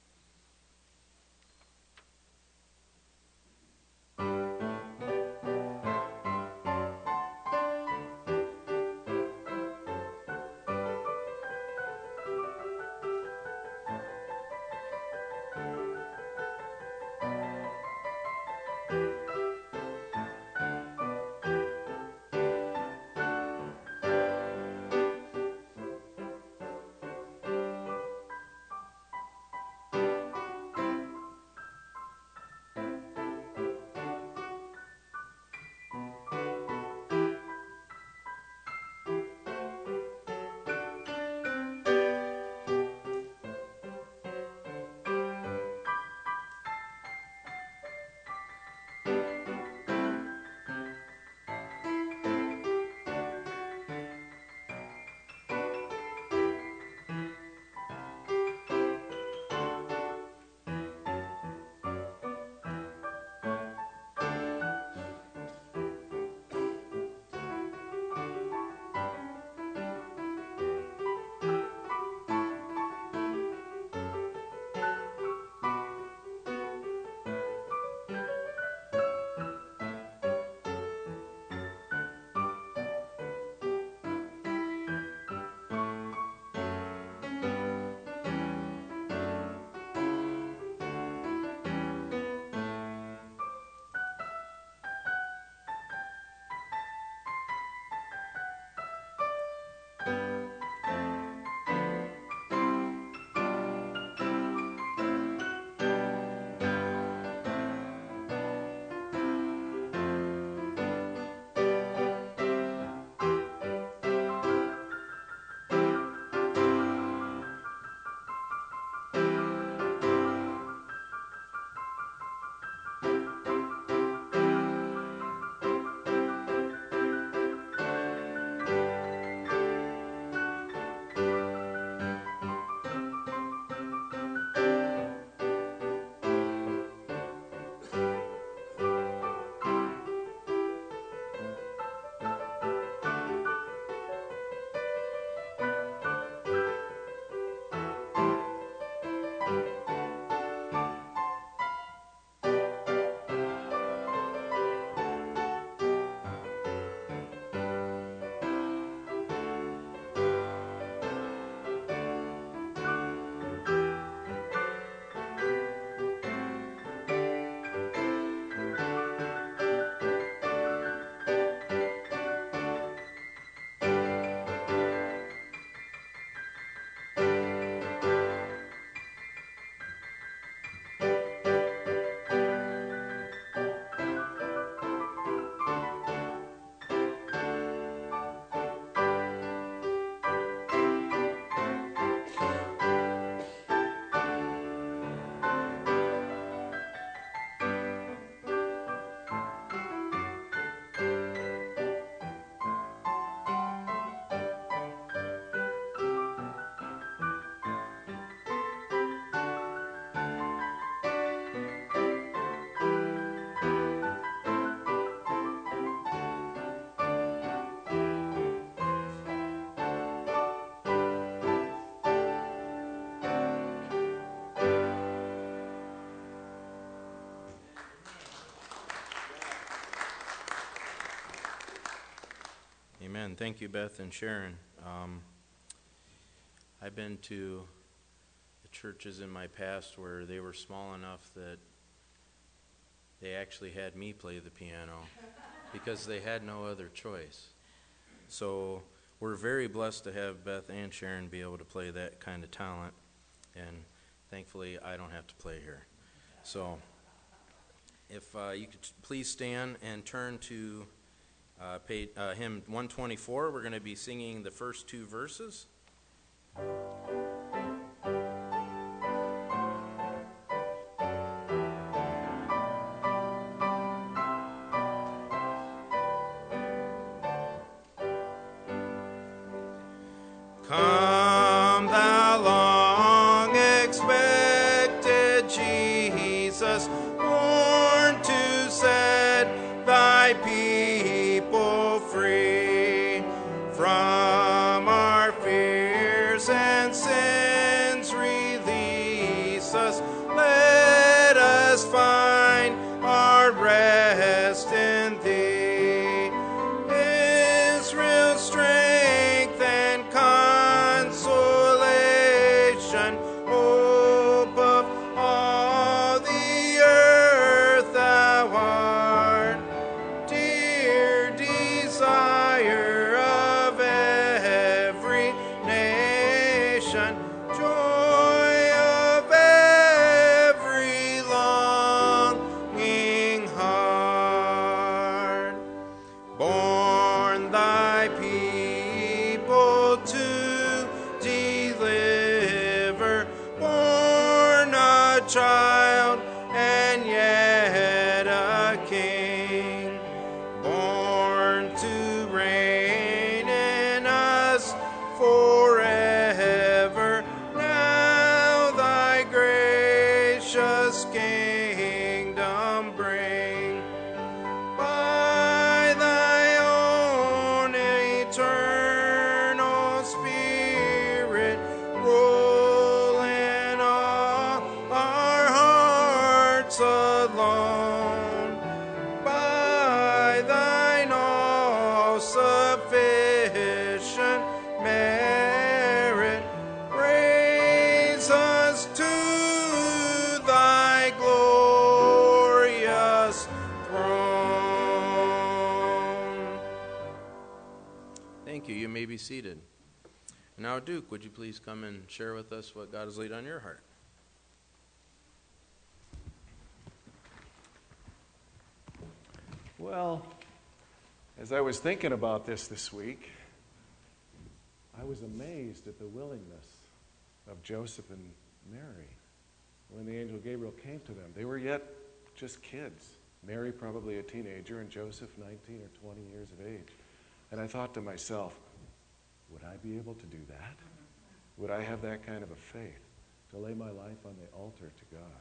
[SPEAKER 1] Amen. Thank you, Beth and Sharon. Um, I've been to the churches in my past where they were small enough that they actually had me play the piano because they had no other choice. So we're very blessed to have Beth and Sharon be able to play that kind of talent, and thankfully I don't have to play here. So If uh, you could please stand and turn to uh, page, uh, hymn one twenty-four, we're going to be singing the first two verses. Come, thou long-expected Jesus, born to set thy people free from our fears and sins. Release us, let us find our rest in thee. Israel's strength and consolation, hope of all the earth, thou art, dear desire of every nation, joy of every longing heart. Born thy people to deliver, born a child and yet a king, born to reign in us forever. Now thy gracious kingdom bring, by thy own eternal Spirit, rule in all our hearts alone. By thine all-sufficient merit, raise us to thy glorious throne. Thank you. You may be seated. Now, Duke, would you please come and share with us what God has laid on your heart?
[SPEAKER 7] Well, as I was thinking about this this week, I was amazed at the willingness of Joseph and Mary when the angel Gabriel came to them. They were yet just kids. Mary probably a teenager and Joseph nineteen or twenty years of age. And I thought to myself, would I be able to do that? Would I have that kind of a faith to lay my life on the altar to God?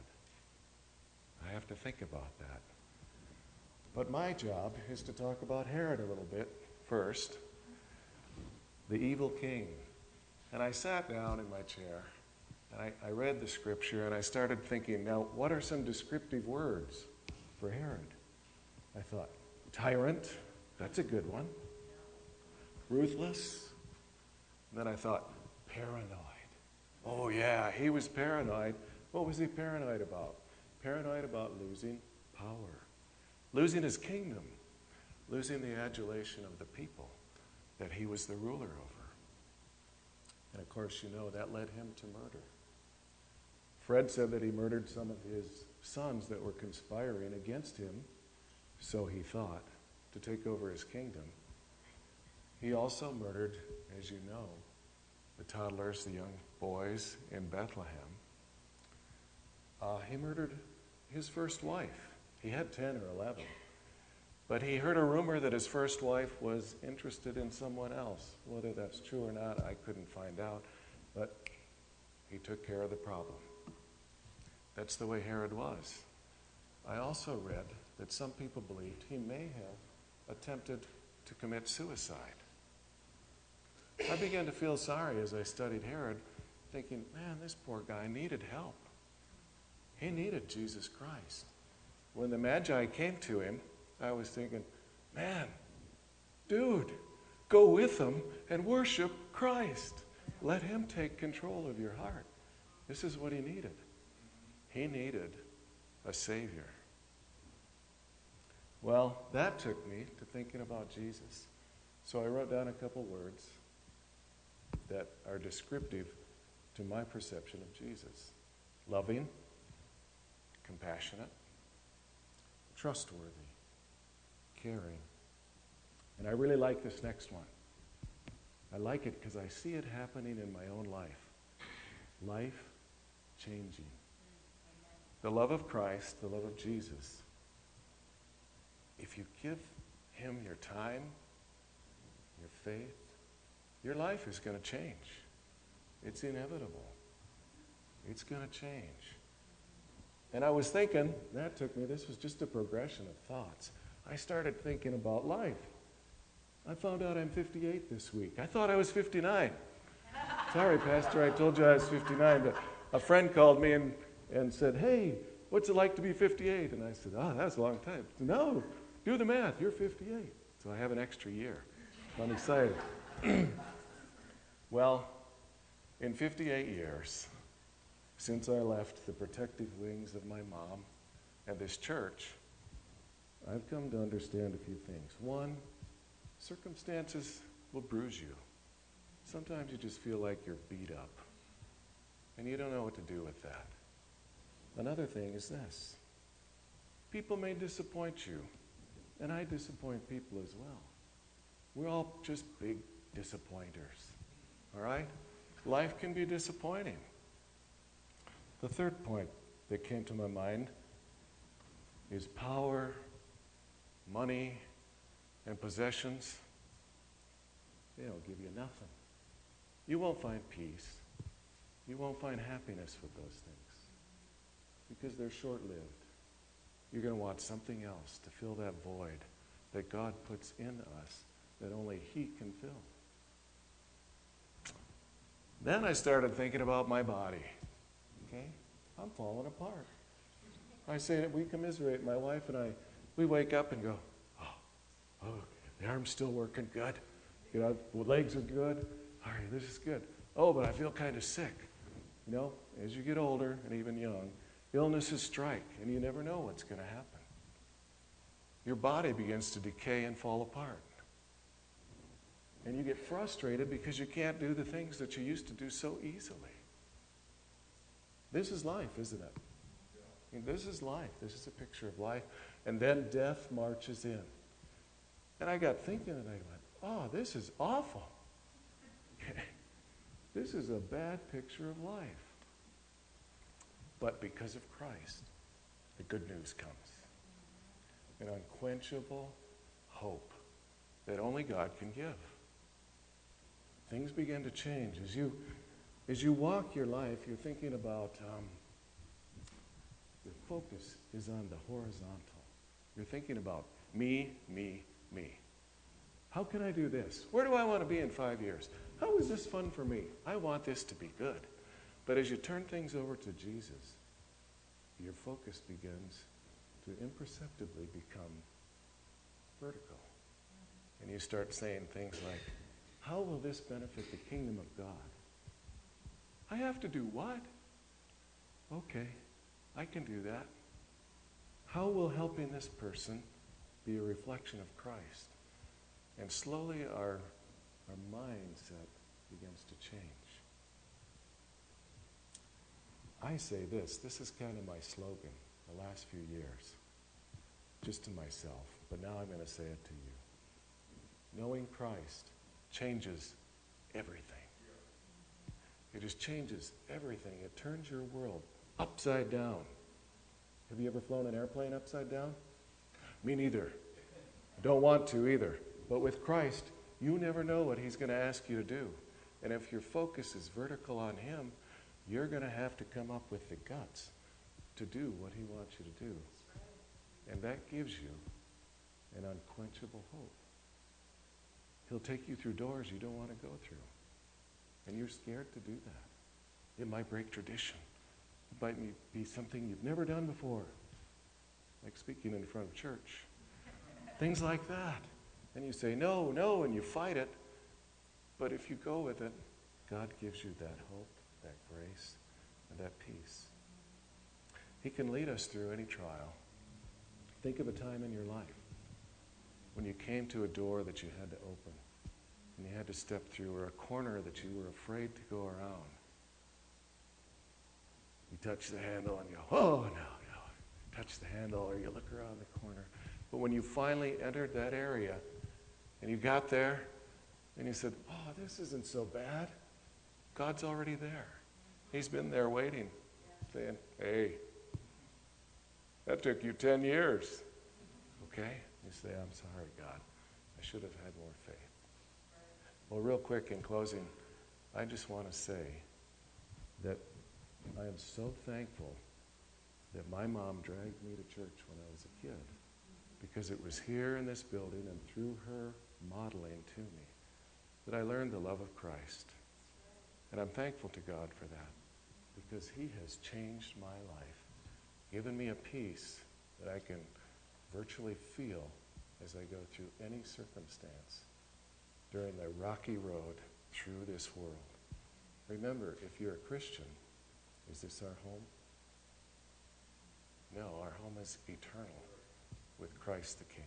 [SPEAKER 7] I have to think about that. But my job is to talk about Herod a little bit first, the evil king. And I sat down in my chair, and I, I read the scripture, and I started thinking, now, what are some descriptive words for Herod? I thought, tyrant, that's a good one. Ruthless. And then I thought, paranoid. Oh, yeah, he was paranoid. What was he paranoid about? Paranoid about losing power. Losing his kingdom, losing the adulation of the people that he was the ruler over. And of course, you know, that led him to murder. Fred said that he murdered some of his sons that were conspiring against him, so he thought, to take over his kingdom. He also murdered, as you know, the toddlers, the young boys in Bethlehem. Uh, he murdered his first wife. He had ten or eleven. But he heard a rumor that his first wife was interested in someone else. Whether that's true or not, I couldn't find out. But he took care of the problem. That's the way Herod was. I also read that some people believed he may have attempted to commit suicide. I began to feel sorry as I studied Herod, thinking, man, this poor guy needed help. He needed Jesus Christ. When the Magi came to him, I was thinking, man, dude, go with them and worship Christ. Let him take control of your heart. This is what he needed. He needed a Savior. Well, that took me to thinking about Jesus. So I wrote down a couple words that are descriptive to my perception of Jesus. Loving, compassionate, trustworthy, caring. And I really like this next one. I like it because I see it happening in my own life. Life changing. The love of Christ, the love of Jesus. If you give him your time, your faith, your life is going to change. It's inevitable. It's going to change. And I was thinking, that took me, this was just a progression of thoughts. I started thinking about life. I found out I'm fifty-eight this week. I thought I was fifty-nine. Sorry, Pastor, I told you I was fifty-nine. But a friend called me and, and said, hey, what's it like to be fifty-eight? And I said, oh, that's a long time. Said, no, do the math. You're fifty-eight. So I have an extra year. I'm excited. Well, in fifty-eight years, since I left the protective wings of my mom and this church, I've come to understand a few things. One, circumstances will bruise you. Sometimes you just feel like you're beat up, and you don't know what to do with that. Another thing is this. People may disappoint you, and I disappoint people as well. We're all just big disappointers, all right? Life can be disappointing. The third point that came to my mind is power, money, and possessions. They don't give you nothing. You won't find peace. You won't find happiness with those things because they're short-lived. You're going to want something else to fill that void that God puts in us that only he can fill. Then I started thinking about my body. Okay? I'm falling apart. I say that we commiserate, my wife and I, we wake up and go, oh, oh, the arm's still working good. You know, the legs are good. All right, this is good. Oh, but I feel kind of sick. You know, as you get older and even young, illnesses strike, and you never know what's going to happen. Your body begins to decay and fall apart. And you get frustrated because you can't do the things that you used to do so easily. This is life, isn't it? I mean, this is life. This is a picture of life. And then death marches in. And I got thinking and I went, oh, this is awful. This is a bad picture of life. But because of Christ, the good news comes. An unquenchable hope that only God can give. Things begin to change. As you, as you walk your life, you're thinking about, um, your focus is on the horizontal. You're thinking about me, me, me. How can I do this? Where do I want to be in five years? How is this fun for me? I want this to be good. But as you turn things over to Jesus, your focus begins to imperceptibly become vertical. And you start saying things like, how will this benefit the kingdom of God? I have to do what? Okay, I can do that. How will helping this person be a reflection of Christ? And slowly our, our mindset begins to change. I say this, this is kind of my slogan the last few years, just to myself, but now I'm going to say it to you. Knowing Christ changes everything. It just changes everything. It turns your world upside down. Have you ever flown an airplane upside down? Me neither. Don't want to either. But with Christ, you never know what he's going to ask you to do. And if your focus is vertical on him, you're going to have to come up with the guts to do what he wants you to do. And that gives you an unquenchable hope. He'll take you through doors you don't want to go through. And you're scared to do that. It might break tradition. It might be something you've never done before, like speaking in front of church. Things like that. And you say, no, no, and you fight it. But if you go with it, God gives you that hope, that grace, and that peace. He can lead us through any trial. Think of a time in your life when you came to a door that you had to open and you had to step through, or a corner that you were afraid to go around. You touch the handle and you go, oh, no, no. touch the handle or you look around the corner. But when you finally entered that area and you got there and you said, oh, this isn't so bad, God's already there. He's been there waiting, saying, hey, that took you ten years. Okay? You say, I'm sorry, God. I should have had more faith. Well, real quick in closing, I just want to say that I am so thankful that my mom dragged me to church when I was a kid, because it was here in this building and through her modeling to me that I learned the love of Christ. And I'm thankful to God for that, because he has changed my life, given me a peace that I can virtually feel as I go through any circumstance during the rocky road through this world. Remember, if you're a Christian, is this our home? No, our home is eternal with Christ the King.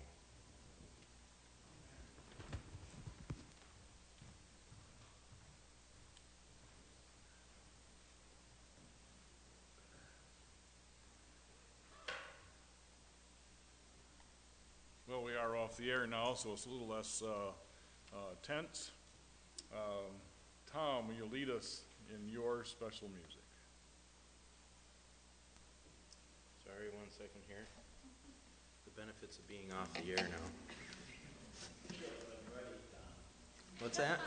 [SPEAKER 3] Well, we are off the air now, so it's a little less uh, uh, tense. Um, Tom, will you lead us in your special music?
[SPEAKER 1] Sorry, one second here. The benefits of being off the air now. What's that?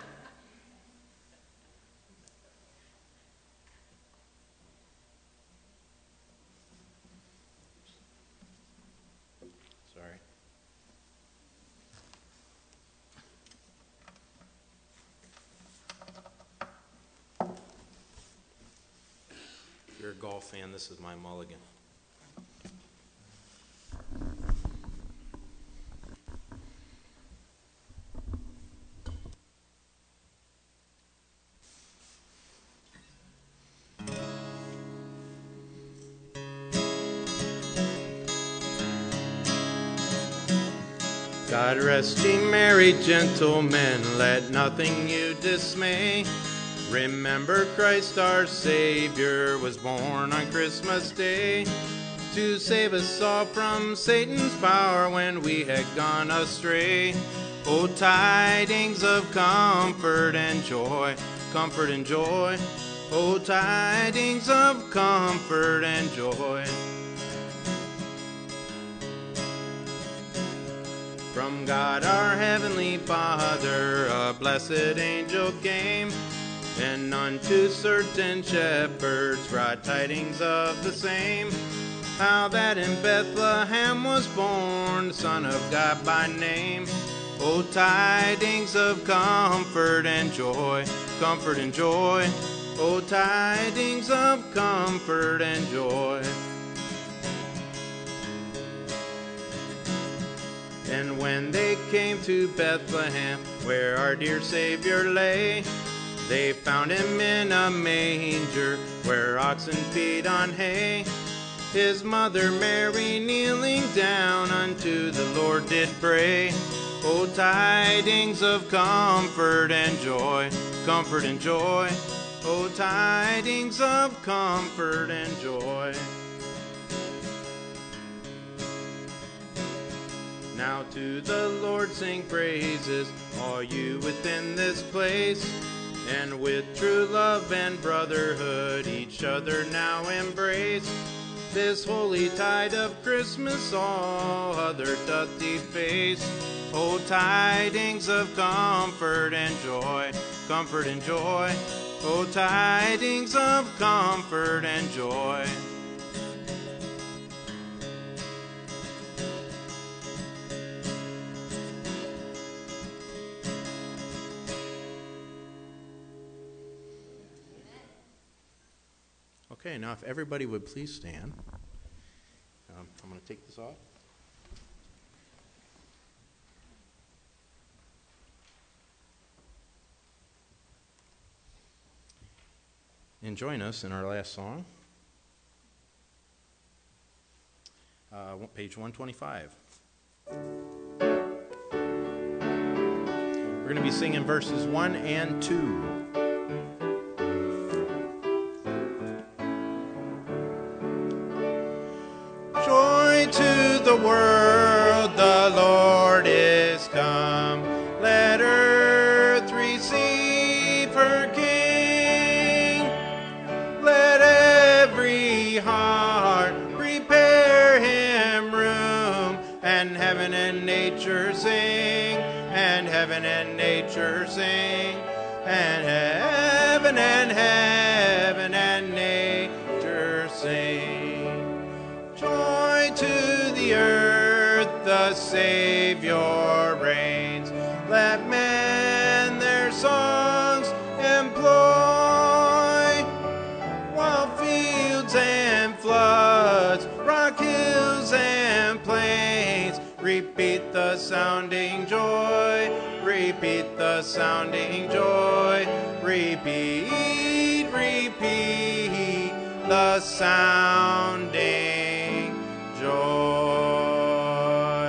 [SPEAKER 1] Sorry. If you're a golf fan, this is my mulligan. God rest ye merry gentlemen, let nothing you dismay. Remember Christ our Savior was born on Christmas Day to save us all from Satan's power when we had gone astray. O tidings of comfort and joy, comfort and joy. O tidings of comfort and joy. From God our heavenly Father a blessed angel came, and unto certain shepherds brought tidings of the same, how that in Bethlehem was born the Son of God by name. O tidings of comfort and joy, comfort and joy. O tidings of comfort and joy. And when they came to Bethlehem, where our dear Savior lay, they found him in a manger, where oxen feed on hay. His mother Mary kneeling down unto the Lord did pray. O tidings of comfort and joy, comfort and joy. O tidings of comfort and joy. Now to the Lord sing praises, all you within this place, and with true love and brotherhood each other now embrace. This holy tide of Christmas all other doth deface. O tidings of comfort and joy, comfort and joy. O tidings of comfort and joy. Okay, now if everybody would please stand. Um, I'm going to take this off. And join us in our last song. Uh, page one twenty-five. We're going to be singing verses one and two. Joy nature sing, and heaven and nature sing, and heaven and heaven and nature sing. Joy to the earth, the Savior reigns. Let men their songs employ, while fields and floods, rock hills and plains, repeat the sounding joy, repeat the sounding joy, repeat, repeat the sounding joy.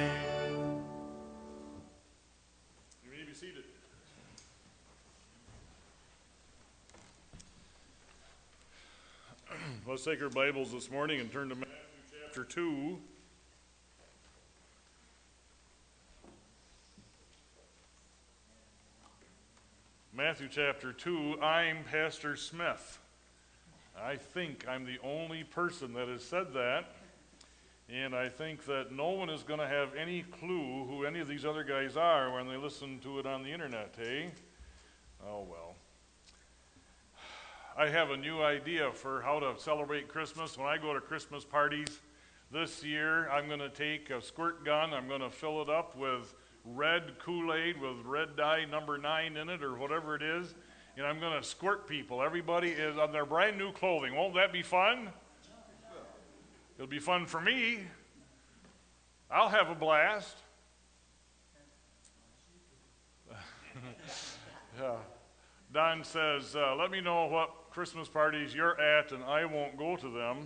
[SPEAKER 3] You may be seated. Let's take our Bibles this morning and turn to Matthew chapter two. Matthew chapter two. I'm Pastor Smith. I think I'm the only person that has said that, and I think that no one is going to have any clue who any of these other guys are when they listen to it on the internet, hey? Oh, well. I have a new idea for how to celebrate Christmas. When I go to Christmas parties this year, I'm going to take a squirt gun, I'm going to fill it up with red Kool-Aid with red dye number nine in it or whatever it is, and I'm going to squirt people. Everybody is on their brand new clothing. Won't that be fun? It'll be fun for me. I'll have a blast. Yeah. Don says, uh, let me know what Christmas parties you're at and I won't go to them.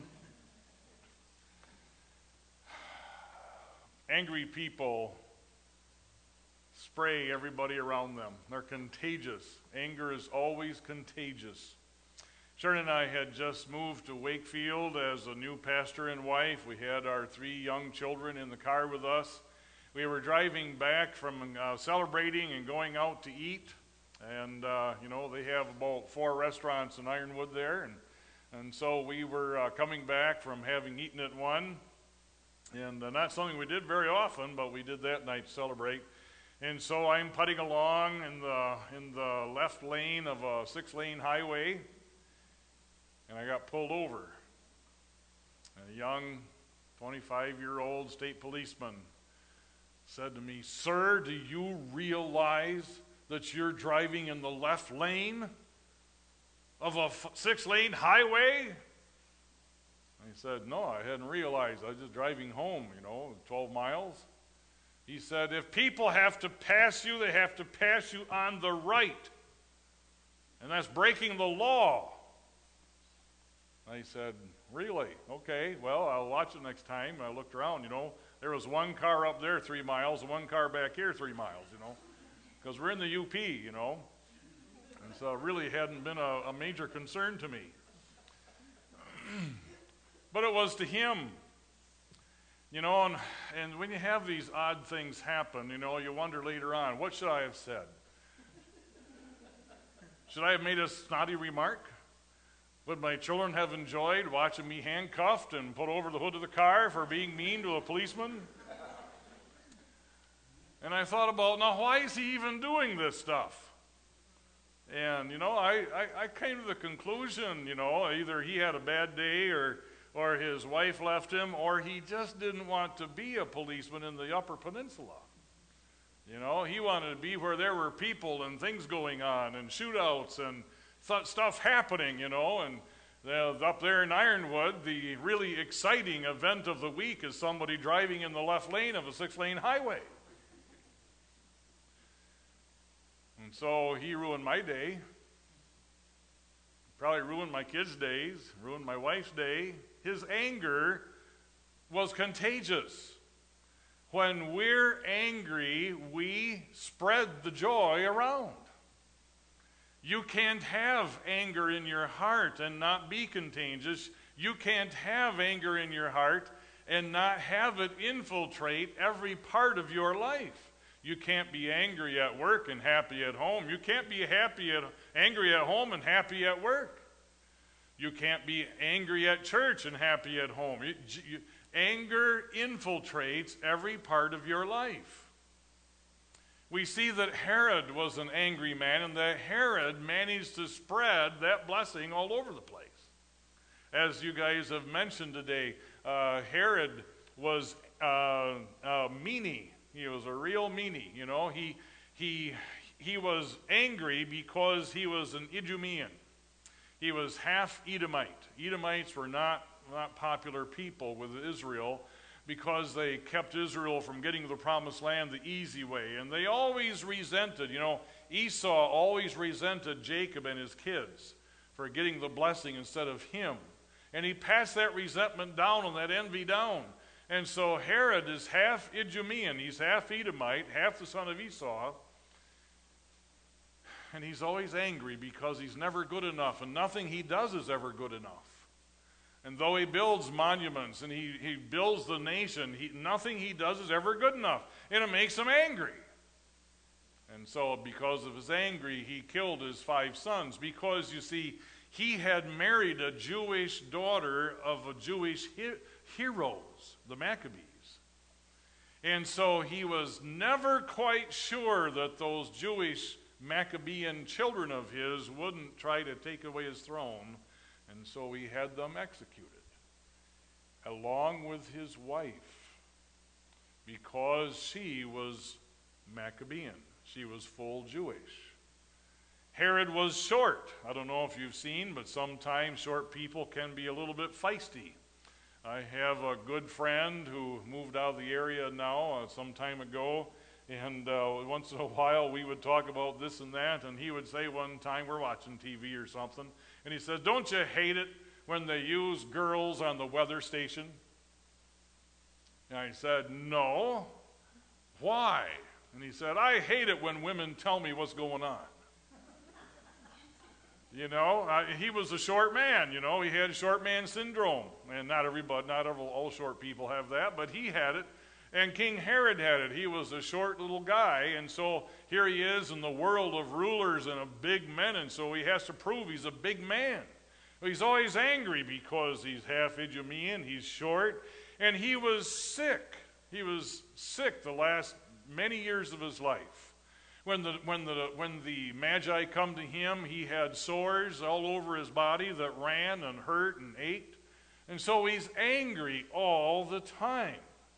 [SPEAKER 3] Angry people spray everybody around them. They're contagious. Anger is always contagious. Sharon and I had just moved to Wakefield as a new pastor and wife. We had our three young children in the car with us. We were driving back from uh, celebrating and going out to eat. And, uh, you know, they have about four restaurants in Ironwood there. And, and so we were uh, coming back from having eaten at one. And uh, not something we did very often, but we did that night to celebrate. And so I'm putting along in the in the left lane of a six-lane highway, and I got pulled over. A young twenty-five-year-old state policeman said to me, "Sir, do you realize that you're driving in the left lane of a six-lane highway?" I said, "No, I hadn't realized. I was just driving home, you know, twelve miles. He said, "If people have to pass you, they have to pass you on the right. And that's breaking the law." I said, "Really? Okay, well, I'll watch it next time." I looked around, you know. There was one car up there three miles and one car back here three miles, you know. Because we're in the U P, you know. And so it really hadn't been a, a major concern to me. But it was to him. You know, and, and when you have these odd things happen, you know, you wonder later on, what should I have said? Should I have made a snotty remark? Would my children have enjoyed watching me handcuffed and put over the hood of the car for being mean to a policeman? And I thought about, now, why is he even doing this stuff? And, you know, I, I, I came to the conclusion, you know, either he had a bad day or or his wife left him, or he just didn't want to be a policeman in the Upper Peninsula. You know, he wanted to be where there were people and things going on and shootouts and th- stuff happening, you know. And uh, up there in Ironwood, the really exciting event of the week is somebody driving in the left lane of a six-lane highway. And so he ruined my day. Probably ruined my kids' days, ruined my wife's day. His anger was contagious. When we're angry, we spread the joy around. You can't have anger in your heart and not be contagious. You can't have anger in your heart and not have it infiltrate every part of your life. You can't be angry at work and happy at home. You can't be happy at, angry at home and happy at work. You can't be angry at church and happy at home. You, you, anger infiltrates every part of your life. We see that Herod was an angry man, and that Herod managed to spread that blessing all over the place. As you guys have mentioned today, uh, Herod was uh, a meanie. He was a real meanie. You know, he he he was angry because he was an Idumean. He was half Edomite. Edomites were not not popular people with Israel, because they kept Israel from getting to the promised land the easy way. And they always resented, you know, Esau always resented Jacob and his kids for getting the blessing instead of him. And he passed that resentment down and that envy down. And so Herod is half Idumean. He's half Edomite, half the son of Esau. And he's always angry because he's never good enough, and nothing he does is ever good enough. And though he builds monuments and he, he builds the nation, he, nothing he does is ever good enough. And it makes him angry. And so because of his anger, he killed his five sons. Because, you see, he had married a Jewish daughter of a Jewish he- heroes, the Maccabees. And so he was never quite sure that those Jewish Maccabean children of his wouldn't try to take away his throne. And so he had them executed, along with his wife, because she was Maccabean. She was full Jewish. Herod was short. I don't know if you've seen, but sometimes short people can be a little bit feisty. I have a good friend who moved out of the area now uh, some time ago, and uh, once in a while we would talk about this and that, and he would say one time, we're watching T V or something, and he says, don't you hate it when they use girls on the weather station? And I said, no. Why? And he said, I hate it when women tell me what's going on. You know, uh, he was a short man, you know, he had short man syndrome. And not everybody, not every, all short people have that, but he had it. And King Herod had it. He was a short little guy, and so here he is in the world of rulers and of big men, and so he has to prove he's a big man. He's always angry because he's half Idumean, he's short, and he was sick. He was sick the last many years of his life. When the, when the, when the Magi come to him, he had sores all over his body that ran and hurt and ached, and so he's angry all the time.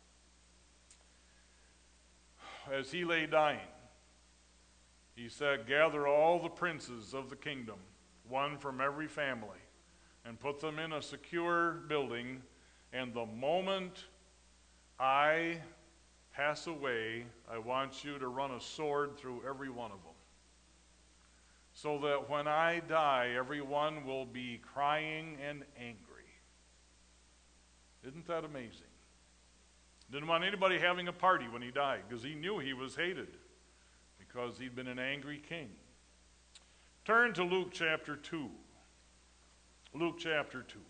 [SPEAKER 3] As he lay dying, he said, gather all the princes of the kingdom, one from every family, and put them in a secure building, and the moment I pass away, I want you to run a sword through every one of them, so that when I die, everyone will be crying and angry. Isn't that amazing? Didn't want anybody having a party when he died, because he knew he was hated, because he'd been an angry king. Turn to Luke chapter two. Luke chapter two.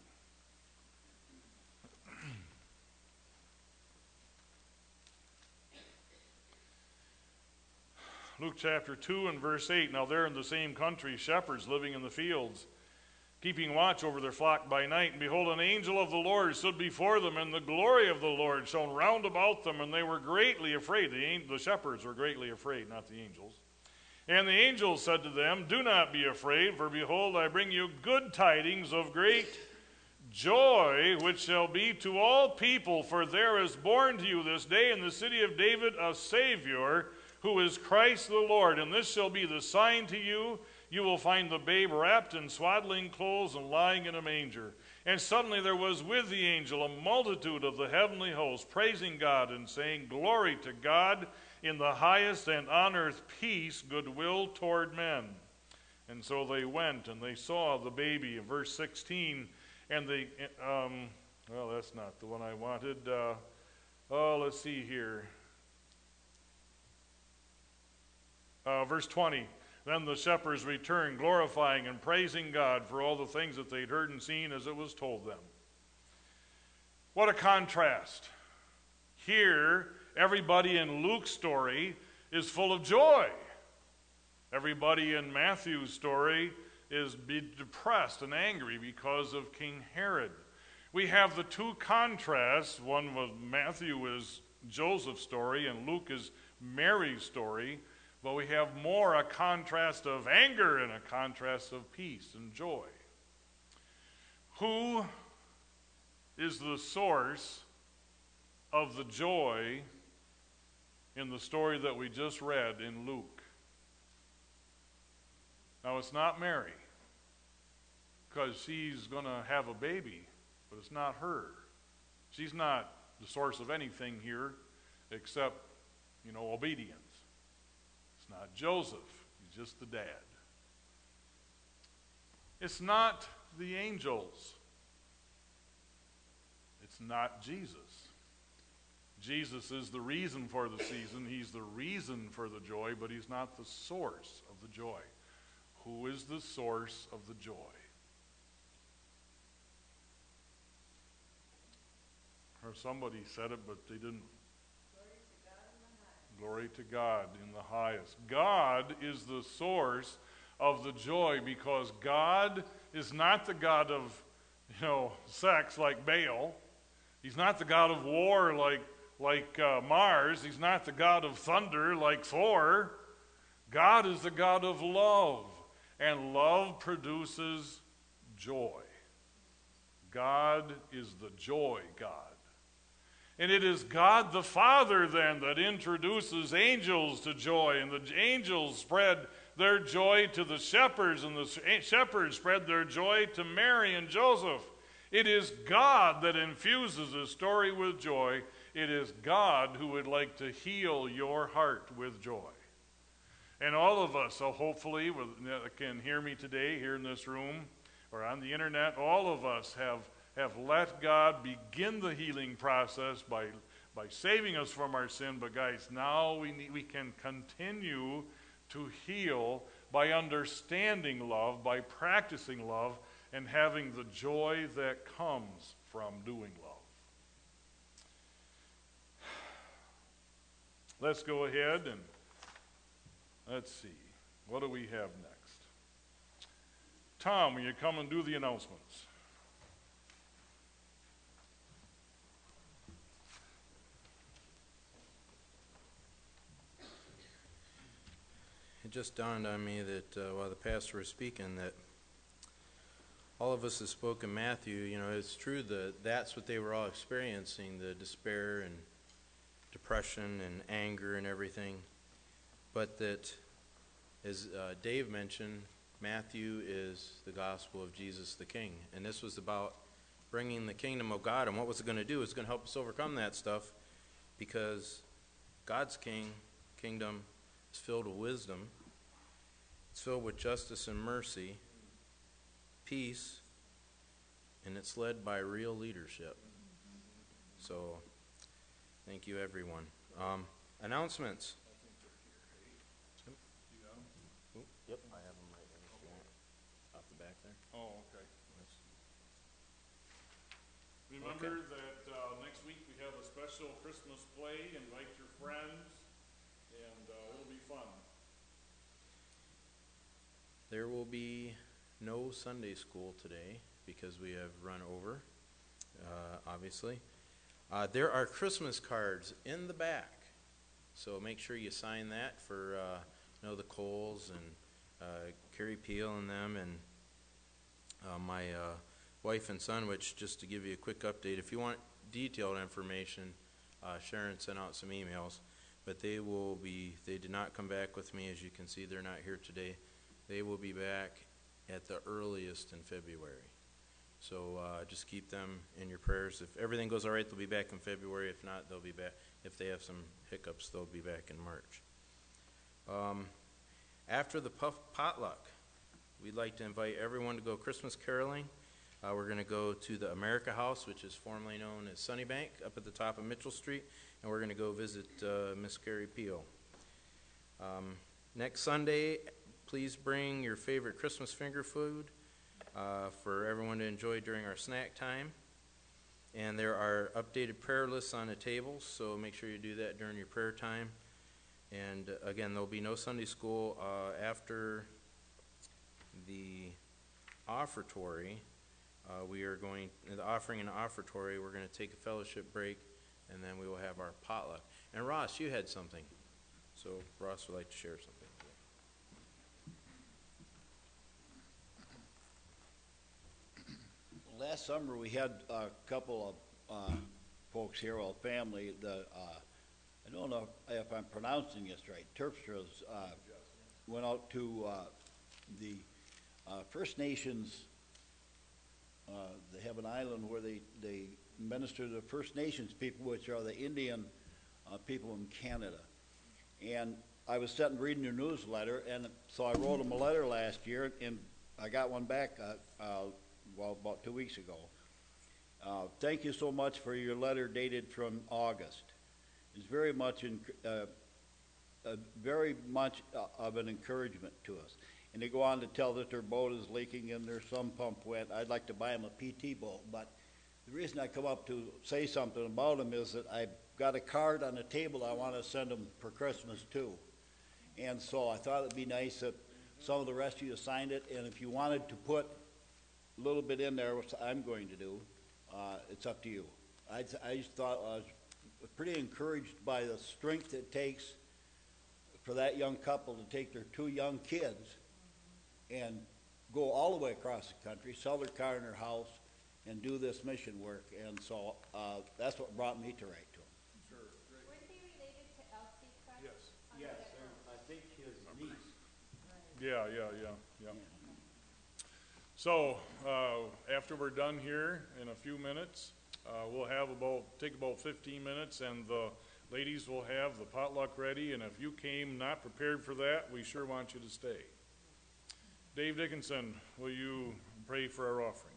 [SPEAKER 3] Luke chapter two and verse eight. Now there in the same country, shepherds living in the fields, keeping watch over their flock by night, and behold, an angel of the Lord stood before them, and the glory of the Lord shone round about them, and they were greatly afraid. The, the shepherds were greatly afraid, not the angels. And the angel said to them, do not be afraid, for behold, I bring you good tidings of great joy, which shall be to all people, for there is born to you this day in the city of David a Savior, who is Christ the Lord. And this shall be the sign to you. You will find the babe wrapped in swaddling clothes and lying in a manger. And suddenly there was with the angel a multitude of the heavenly host, praising God and saying, glory to God in the highest, and on earth peace, goodwill toward men. And so they went and they saw the baby in verse sixteen. And they, um, well, that's not the one I wanted. Uh, oh, let's see here. Uh, verse twenty. Then the shepherds returned, glorifying and praising God for all the things that they'd heard and seen as it was told them. What a contrast. Here, everybody in Luke's story is full of joy. Everybody in Matthew's story is be depressed and angry because of King Herod. We have the two contrasts. One was Matthew is Joseph's story and Luke is Mary's story. But we have more a contrast of anger and a contrast of peace and joy. Who is the source of the joy in the story that we just read in Luke? Now, it's not Mary, because she's going to have a baby, but it's not her. She's not the source of anything here except, you know, obedience. It's not Joseph. He's just the dad. It's not the angels. It's not Jesus. Jesus is the reason for the season. He's the reason for the joy, but he's not the source of the joy. Who is the source of the joy? Or somebody said it, but they didn't. Glory to God in the highest. God is the source of the joy, because God is not the God of, you know, sex like Baal. He's not the God of war like, like uh, Mars. He's not the God of thunder like Thor. God is the God of love, and love produces joy. God is the joy God. And it is God the Father then that introduces angels to joy, and the angels spread their joy to the shepherds, and the shepherds spread their joy to Mary and Joseph. It is God that infuses a story with joy. It is God who would like to heal your heart with joy. And all of us, so hopefully, can hear me today here in this room or on the internet, all of us have have let God begin the healing process by, by saving us from our sin. But guys, now we need, we can continue to heal by understanding love, by practicing love, and having the joy that comes from doing love. Let's go ahead and let's see. What do we have next? Tom, will you come and do the announcements?
[SPEAKER 1] It just dawned on me that uh, while the pastor was speaking, that all of us have spoken Matthew. You know, it's true that that's what they were all experiencing, the despair and depression and anger and everything. But that, as uh, Dave mentioned, Matthew is the gospel of Jesus the King. And this was about bringing the kingdom of God. And what was it going to do? It's going to help us overcome that stuff, because God's king, kingdom is filled with wisdom. It's filled with justice and mercy, peace, and it's led by real leadership. So, thank you, everyone. Um, announcements. Yep. Ooh, yep, I have them right there. If you want. Off the back there.
[SPEAKER 3] Oh, okay.
[SPEAKER 1] Yes.
[SPEAKER 3] Remember
[SPEAKER 1] Okay.
[SPEAKER 3] that uh, next week we have a special Christmas play. Invite your friends, and uh, it'll be fun.
[SPEAKER 1] There will be no Sunday school today because we have run over, uh, obviously. Uh, there are Christmas cards in the back, so make sure you sign that for uh, you know, the Coles and uh, Carrie Peel and them, and uh, my uh, wife and son, which, just to give you a quick update, if you want detailed information, uh, Sharon sent out some emails, but they will be, they did not come back with me. As you can see, they're not here today. They will be back at the earliest in February. So uh, just keep them in your prayers. If everything goes all right, they'll be back in February. If not, they'll be back. If they have some hiccups, they'll be back in March. Um, after the puff potluck, we'd like to invite everyone to go Christmas caroling. Uh, we're going to go to the America House, which is formerly known as Sunnybank, up at the top of Mitchell Street, and we're going to go visit uh, Miss Carrie Peel. Um, next Sunday, please bring your favorite Christmas finger food uh, for everyone to enjoy during our snack time. And there are updated prayer lists on the tables, so make sure you do that during your prayer time. And uh, again, there'll be no Sunday school uh, after the offertory. uh, we are going, the offering and offertory, we're going to take a fellowship break, and then we will have our potluck. And Ross, you had something. So Ross would like to share something.
[SPEAKER 8] Last summer we had a couple of uh, folks here, a family. The uh, I don't know if I'm pronouncing this right. Terpstras uh, went out to uh, the uh, First Nations. Uh, they have an island where they they minister to the First Nations people, which are the Indian uh, people in Canada. And I was sitting reading your newsletter, and so I wrote them a letter last year, and I got one back, uh, uh, well, about two weeks ago. Uh, thank you so much for your letter dated from August. It's very much, in, uh, uh, very much uh, of an encouragement to us. And they go on to tell that their boat is leaking and their sump pump went. I'd like to buy them a P T boat, but the reason I come up to say something about them is that I've got a card on the table I want to send them for Christmas too. And so I thought it'd be nice if some of the rest of you signed it, and if you wanted to put a little bit in there, which I'm going to do, uh, it's up to you. I, I just thought I was pretty encouraged by the strength it takes for that young couple to take their two young kids and go all the way across the country, sell their car and their house, and do this mission work. And so uh, that's what brought me to write to them.
[SPEAKER 3] Sure. Great.
[SPEAKER 9] Weren't they related to Elsie Crest?
[SPEAKER 3] Yes.
[SPEAKER 8] Yes, I think his niece.
[SPEAKER 3] Yeah, yeah, yeah, yeah. So, uh, after we're done here in a few minutes, uh, we'll have about, take about fifteen minutes, and the ladies will have the potluck ready, and if you came not prepared for that, we sure want you to stay. Dave Dickinson, will you pray for our offering?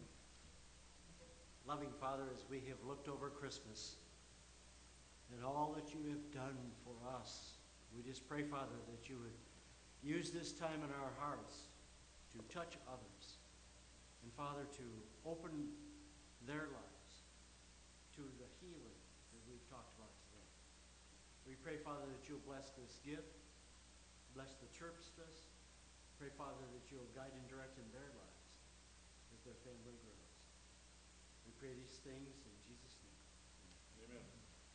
[SPEAKER 5] Loving Father, as we have looked over Christmas and all that you have done for us, we just pray, Father, that you would use this time in our hearts to touch others. And Father, to open their lives to the healing that we've talked about today. We pray, Father, that you'll bless this gift, bless the Terpstras. Pray, Father, that you'll guide and direct in their lives as their family grows. We pray these things in Jesus' name.
[SPEAKER 3] Amen.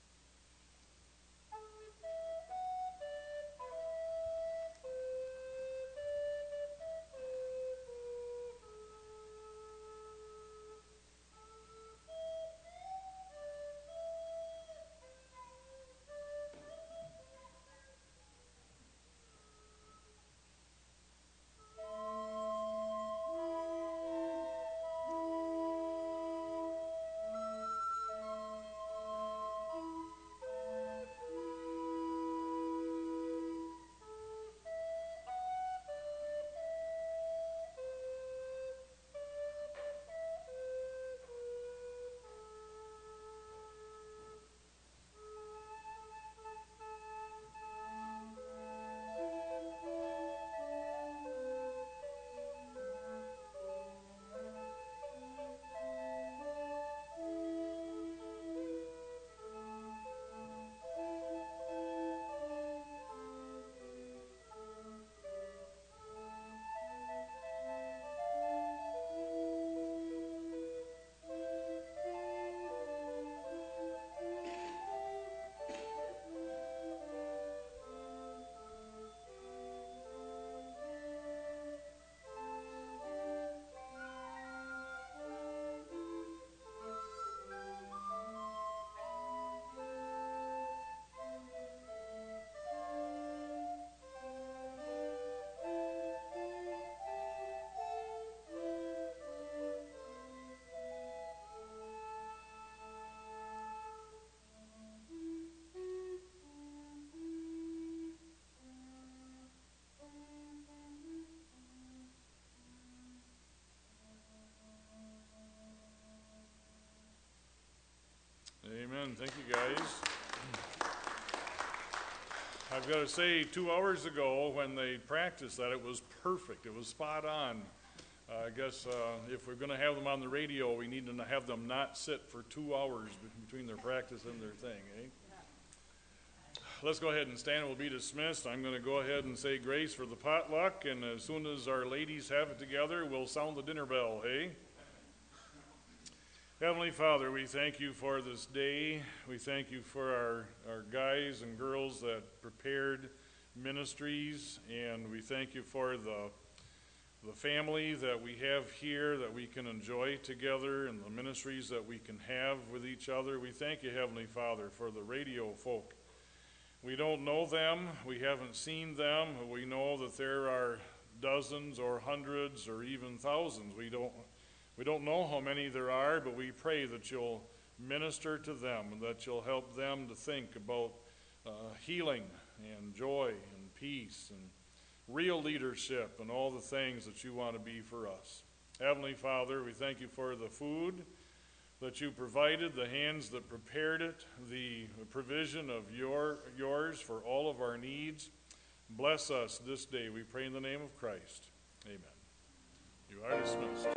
[SPEAKER 3] Amen. Thank you, guys. I've got to say, two hours ago when they practiced that, it was perfect. It was spot on. Uh, I guess uh, if we're going to have them on the radio, we need to have them not sit for two hours between their practice and their thing, eh? Let's go ahead and stand. We'll be dismissed. I'm going to go ahead and say grace for the potluck, and as soon as our ladies have it together, we'll sound the dinner bell, hey? Heavenly Father, we thank you for this day. We thank you for our, our guys and girls that prepared ministries, and we thank you for the the family that we have here that we can enjoy together and the ministries that we can have with each other. We thank you, Heavenly Father, for the radio folk. We don't know them. We haven't seen them. We know that there are dozens or hundreds or even thousands. We don't we don't know how many there are, but we pray that you'll minister to them and that you'll help them to think about uh, healing and joy and peace and real leadership and all the things that you want to be for us. Heavenly Father, we thank you for the food that you provided, the hands that prepared it, the provision of your yours for all of our needs. Bless us this day, we pray in the name of Christ. Amen. You are dismissed.